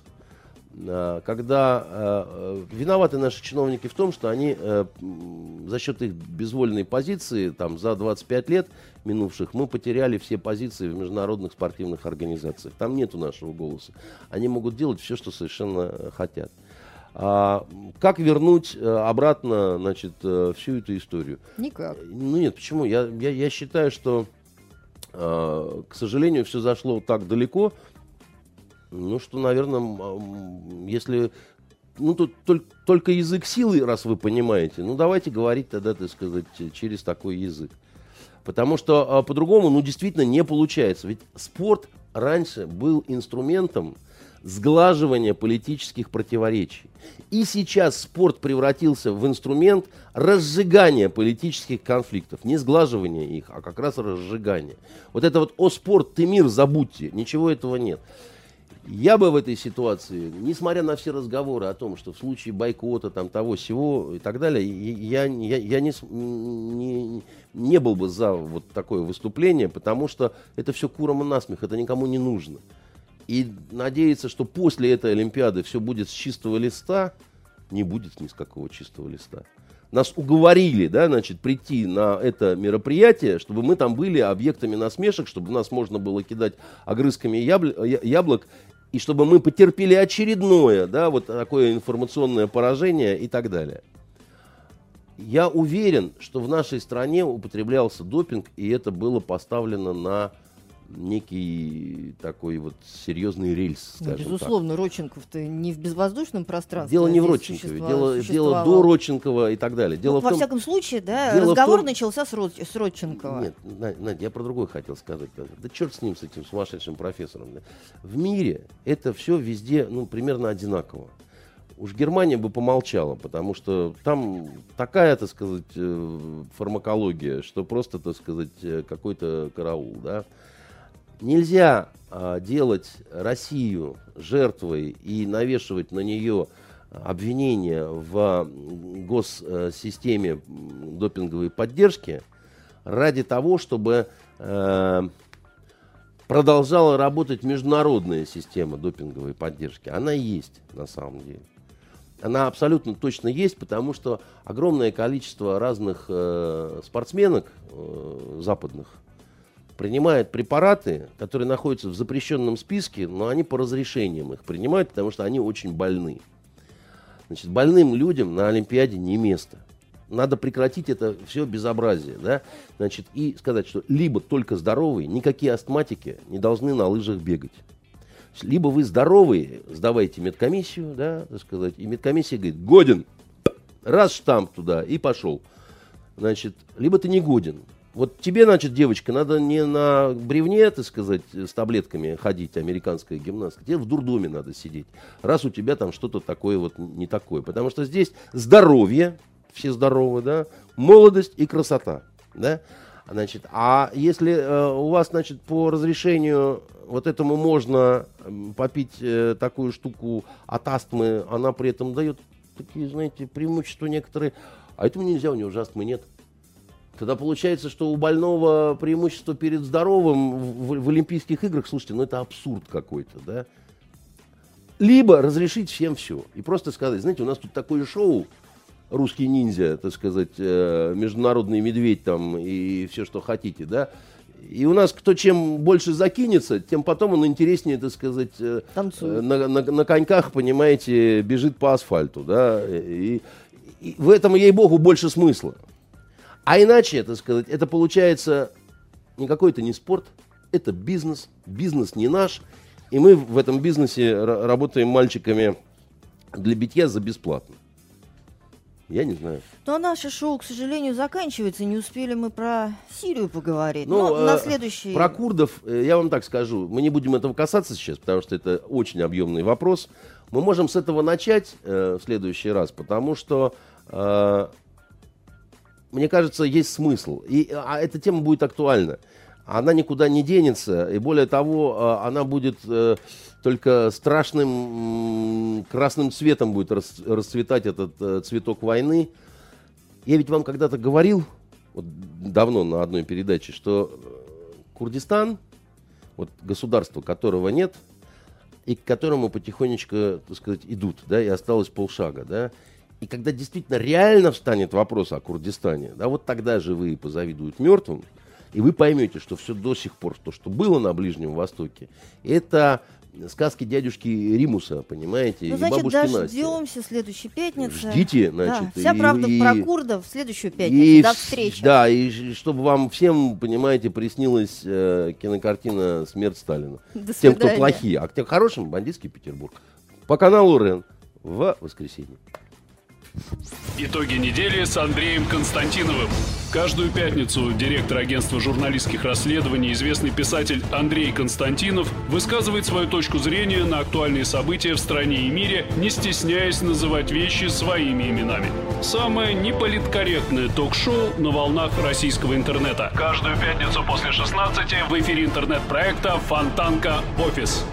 когда э, виноваты наши чиновники в том, что они э, за счет их безвольной позиции, там, за двадцать пять лет минувших, мы потеряли все позиции в международных спортивных организациях. Там нету нашего голоса. Они могут делать все, что совершенно хотят. А как вернуть э, обратно, значит, э, всю эту историю? Никак. Ну нет, почему? Я, я, я считаю, что, э, к сожалению, все зашло так далеко. Ну, что, наверное, если... Ну, тут только, только язык силы, раз вы понимаете, ну, давайте говорить тогда, так сказать, через такой язык. Потому что а, по-другому, ну, действительно не получается. Ведь спорт раньше был инструментом сглаживания политических противоречий. И сейчас спорт превратился в инструмент разжигания политических конфликтов. Не сглаживания их, а как раз разжигания. Вот это вот «О, спорт, ты мир, забудьте». Ничего этого нет. Я бы в этой ситуации, несмотря на все разговоры о том, что в случае бойкота, там, того, сего и так далее, я, я, я не, не, не был бы за вот такое выступление, потому что это все куром и насмех, это никому не нужно. И надеяться, что после этой Олимпиады все будет с чистого листа, не будет ни с какого чистого листа. Нас уговорили, да, значит, прийти на это мероприятие, чтобы мы там были объектами насмешек, чтобы нас можно было кидать огрызками ябл- яблок, и чтобы мы потерпели очередное, да, вот такое информационное поражение и так далее. Я уверен, что в нашей стране употреблялся допинг, и это было поставлено на некий такой вот серьезный рельс, скажем ну, безусловно, так. Родченков-то не в безвоздушном пространстве. Дело не в Родченкове, дело, дело до Родченкова и так далее. Дело ну, в во том, всяком случае, да, разговор том... начался с, Род... с Родченкова. Нет, Надя, я про другое хотел сказать. Да черт с ним, с этим сумасшедшим профессором. Да. В мире это все везде, ну, примерно одинаково. Уж Германия бы помолчала, потому что там такая, так сказать, фармакология, что просто, так сказать, какой-то караул, да. Нельзя а, делать Россию жертвой и навешивать на нее обвинения в госсистеме допинговой поддержки ради того, чтобы э, продолжала работать международная система допинговой поддержки. Она есть на самом деле. Она абсолютно точно есть, потому что огромное количество разных э, спортсменок э, западных принимают препараты, которые находятся в запрещенном списке, но они по разрешениям их принимают, потому что они очень больны. Значит, больным людям на Олимпиаде не место. Надо прекратить это все безобразие, да? Значит, и сказать, что либо только здоровые, никакие астматики не должны на лыжах бегать. Либо вы здоровые, сдавайте медкомиссию, да, так сказать, и медкомиссия говорит, годен, раз штамп туда и пошел. Значит, либо ты не годен. Вот тебе, значит, девочка, надо не на бревне, так сказать, с таблетками ходить, американская гимнастка. Тебе в дурдоме надо сидеть, раз у тебя там что-то такое вот не такое. Потому что здесь здоровье, все здоровы, да, молодость и красота, да. Значит, а если э, у вас, значит, по разрешению вот этому можно попить э, такую штуку от астмы, она при этом дает такие, знаете, преимущества некоторые, а этому нельзя, у него же астмы нет. Тогда получается, что у больного преимущество перед здоровым в, в Олимпийских играх, слушайте, ну это абсурд какой-то, да? Либо разрешить всем все и просто сказать, знаете, у нас тут такое шоу, русский ниндзя, так сказать, э, международный медведь там и все, что хотите, да? И у нас кто чем больше закинется, тем потом он интереснее, так сказать, э, на, на, на коньках, понимаете, бежит по асфальту, да? И, и в этом, ей-богу, больше смысла. А иначе, так сказать, это получается не какой-то не спорт, это бизнес, бизнес не наш, и мы в этом бизнесе работаем мальчиками для битья за бесплатно. Я не знаю. Ну, а наше шоу, к сожалению, заканчивается, не успели мы про Сирию поговорить. Ну, но на следующий... Про курдов, я вам так скажу, мы не будем этого касаться сейчас, потому что это очень объемный вопрос. Мы можем с этого начать э, в следующий раз, потому что... Э, Мне кажется, есть смысл. И, а эта тема будет актуальна. Она никуда не денется. И более того, она будет э, только страшным м, красным цветом будет рас, расцветать этот э, цветок войны. Я ведь вам когда-то говорил, вот, давно на одной передаче, что Курдистан, вот, государство которого нет, и к которому потихонечку, так сказать, идут, да, и осталось полшага, да. И когда действительно реально встанет вопрос о Курдистане, да, вот тогда же вы позавидуют мертвым, и вы поймете, что все до сих пор, то, что было на Ближнем Востоке, это сказки дядюшки Римуса, понимаете, ну, и значит, бабушки Насти. Дождемся следующей пятницы. Ждите, значит. Да, вся и, правда и, про курдов в следующую пятницу. И, До встречи. Да, и чтобы вам всем, понимаете, приснилась э, кинокартина «Смерть Сталина». До Тем, кто свидания. плохие, а тем хорошим — бандитский Петербург. По каналу РЕН в воскресенье. Итоги недели с Андреем Константиновым. Каждую пятницу директор агентства журналистских расследований, известный писатель Андрей Константинов высказывает свою точку зрения на актуальные события в стране и мире, не стесняясь называть вещи своими именами. Самое неполиткорректное ток-шоу на волнах российского интернета. Каждую пятницу после шестнадцати в эфире интернет-проекта «Фонтанка. Офис».